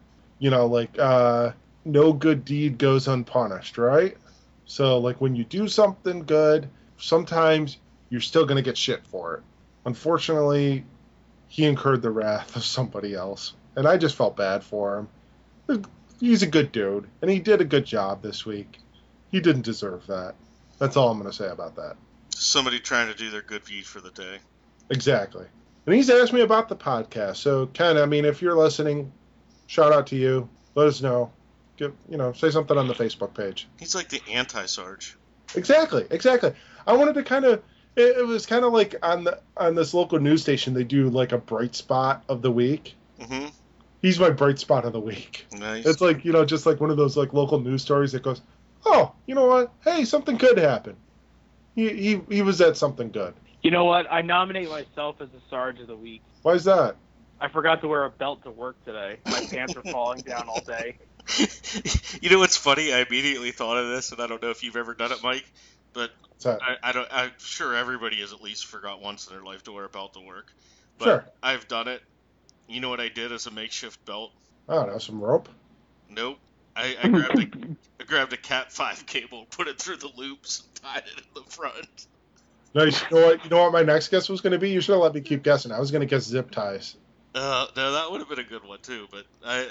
no good deed goes unpunished, right? So, like when you do something good, sometimes you're still going to get shit for it. Unfortunately, he incurred the wrath of somebody else, and I just felt bad for him. He's a good dude, and he did a good job this week. He didn't deserve that. That's all I'm going to say about that. Somebody trying to do their good deed for the day. Exactly. And he's asked me about the podcast. So, Ken, if you're listening, shout out to you. Let us know. Say something on the Facebook page. He's like the anti-Sarge. Exactly. I wanted to kind of... It was kind of like on this local news station, they do like a bright spot of the week. Mm-hmm. He's my bright spot of the week. Nice. It's like, just like one of those like local news stories that goes, oh, you know what? Hey, something good happened. He was at something good. You know what? I nominate myself as the Sarge of the week. Why is that? I forgot to wear a belt to work today. My pants were falling down all day. You know what's funny? I immediately thought of this, and I don't know if you've ever done it, Mike, but I'm sure everybody has at least forgot once in their life to wear a belt to work. But sure. I've done it. You know what I did as a makeshift belt? I don't know, some rope? Nope. I grabbed a Cat 5 cable, put it through the loops, and tied it in the front. No, you know what my next guess was going to be? You should have let me keep guessing. I was going to guess zip ties. No, that would have been a good one too, but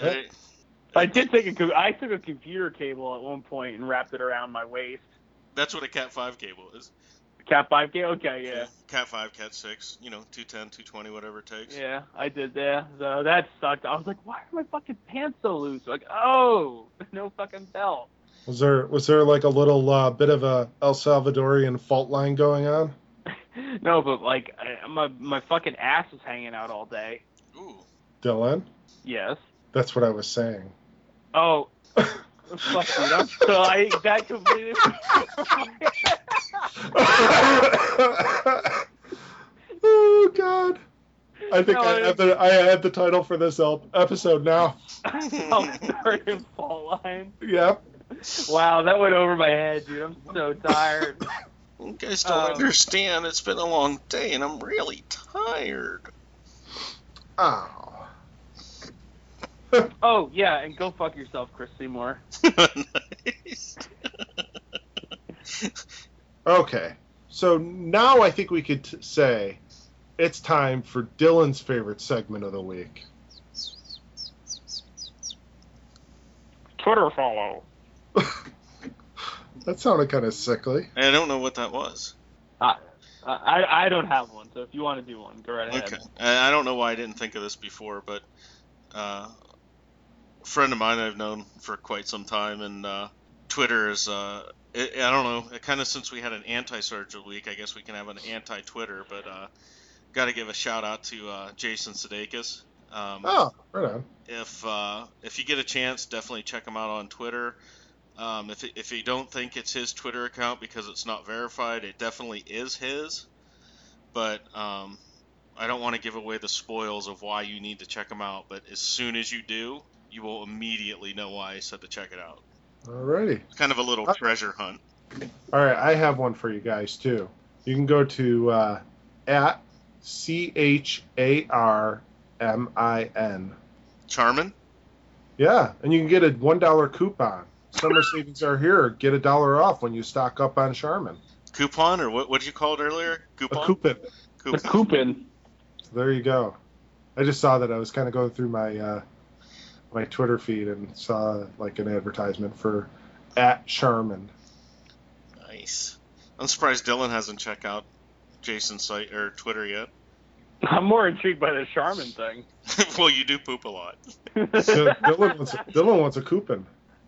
I took a computer cable at one point and wrapped it around my waist. That's what a Cat 5 cable is. Cat 5 cable? Okay, yeah. Cat 5, Cat 6, 210, 220, whatever it takes. Yeah, I did that. So that sucked. I was like, why are my fucking pants so loose? Like, oh, no fucking belt. Was there like a little bit of a El Salvadorian fault line going on? No, but like my fucking ass was hanging out all day. Ooh. Dylan? Yes. That's what I was saying. Oh. Fuck, dude. That completely. Oh God! I think I had the title for this episode now. Self-starting fault line. Yep. Wow, that went over my head, dude. I'm so tired. You guys don't understand. It's been a long day, and I'm really tired. Oh. Oh, yeah, and go fuck yourself, Chris Seymour. Nice. Okay, so now I think we could say it's time for Dylan's favorite segment of the week. Twitter follow. That sounded kind of sickly. I don't know what that was. I don't have one, so if you want to do one, go right ahead. Okay. I don't know why I didn't think of this before, but a friend of mine I've known for quite some time, and Twitter is, I don't know, kind of since we had an anti-Sarge week, I guess we can have an anti-Twitter, but got to give a shout-out to Jason Sudeikis. Right on. If you get a chance, definitely check him out on Twitter. If you don't think it's his Twitter account because it's not verified, it definitely is his. But I don't want to give away the spoils of why you need to check him out. But as soon as you do, you will immediately know why I said to check it out. Alrighty. It's kind of a little treasure hunt. All right, I have one for you guys too. You can go to at CHARMIN. Charmin? Yeah, and you can get a $1 coupon. Summer savings are here. Get $1 off when you stock up on Charmin. Coupon, or what did you call it earlier? Coupon? A coupon. The coupon. So there you go. I just saw that. I was kind of going through my my Twitter feed and saw like an advertisement for @Charmin. Nice. I'm surprised Dylan hasn't checked out Jason's site or Twitter yet. I'm more intrigued by the Charmin thing. Well, you do poop a lot. Dylan wants a coupon.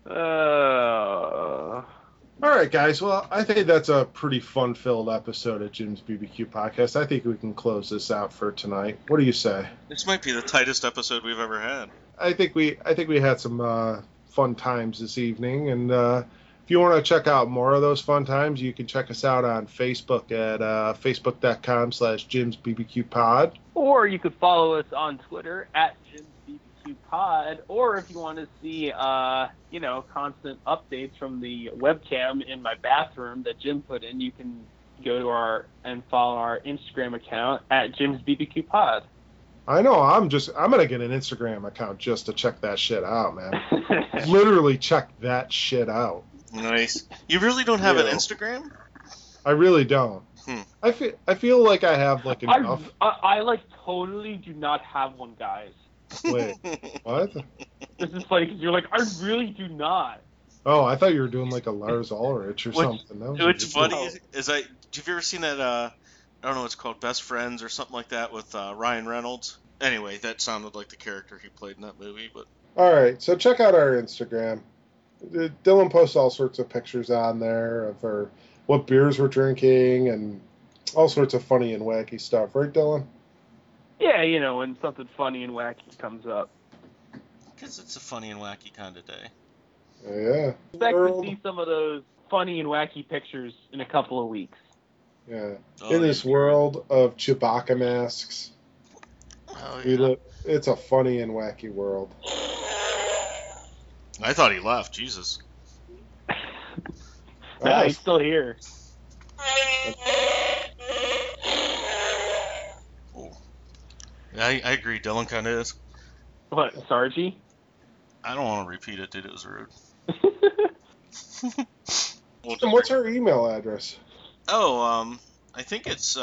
All right, guys. Well, I think that's a pretty fun-filled episode of Jim's BBQ Podcast. I think we can close this out for tonight. What do you say? This might be the tightest episode we've ever had. I think we had some fun times this evening, and if you want to check out more of those fun times, you can check us out on Facebook at facebook.com/JimsBBQPod. Or you could follow us on Twitter @JimsBBQPod. Or if you want to see, constant updates from the webcam in my bathroom that Jim put in, you can go to and follow our Instagram account @JimsBBQPod. I know. I'm gonna get an Instagram account just to check that shit out, man. Literally check that shit out. Nice. You really don't have an Instagram? I really don't. I feel like I have like enough. I totally do not have one, guys. Wait, what? This is funny because you're like, I really do not. Oh, I thought you were doing like a Lars Ulrich or something. What's funny is have you ever seen that? I don't know. It's called Best Friends or something like that with Ryan Reynolds. Anyway, that sounded like the character he played in that movie. But all right, so check out our Instagram. Dylan posts all sorts of pictures on there of what beers we're drinking and all sorts of funny and wacky stuff, right, Dylan? Yeah, when something funny and wacky comes up. Because it's a funny and wacky kind of day. Yeah. Expect to see some of those funny and wacky pictures in a couple of weeks. Yeah. In this world of Chewbacca masks, it's a funny and wacky world. I thought he left. Jesus. Nah, he's still here. Yeah, I agree. Dylan kind of is. What, Sargy? I don't want to repeat it, dude. It was rude. What's our email address? Oh, I think it's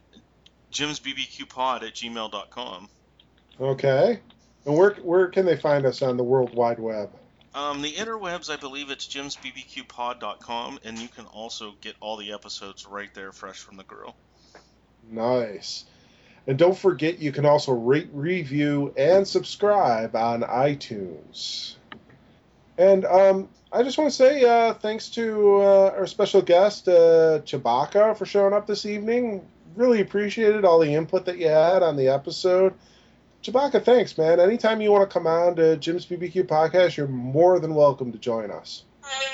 jimsbbqpod@gmail.com. Okay. And where can they find us on the World Wide Web? The interwebs, I believe it's jimsbbqpod.com, and you can also get all the episodes right there, fresh from the grill. Nice. And don't forget, you can also rate, review, and subscribe on iTunes. And I just want to say thanks to our special guest, Chewbacca, for showing up this evening. Really appreciated all the input that you had on the episode. Chewbacca, thanks, man. Anytime you want to come on to Jim's BBQ Podcast, you're more than welcome to join us.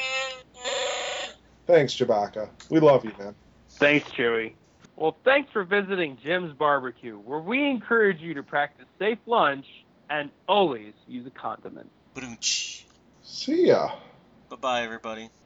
Thanks, Chewbacca. We love you, man. Thanks, Chewie. Well, thanks for visiting Jim's Barbecue, where we encourage you to practice safe lunch and always use a condiment. Brunch. See ya. Bye-bye, everybody.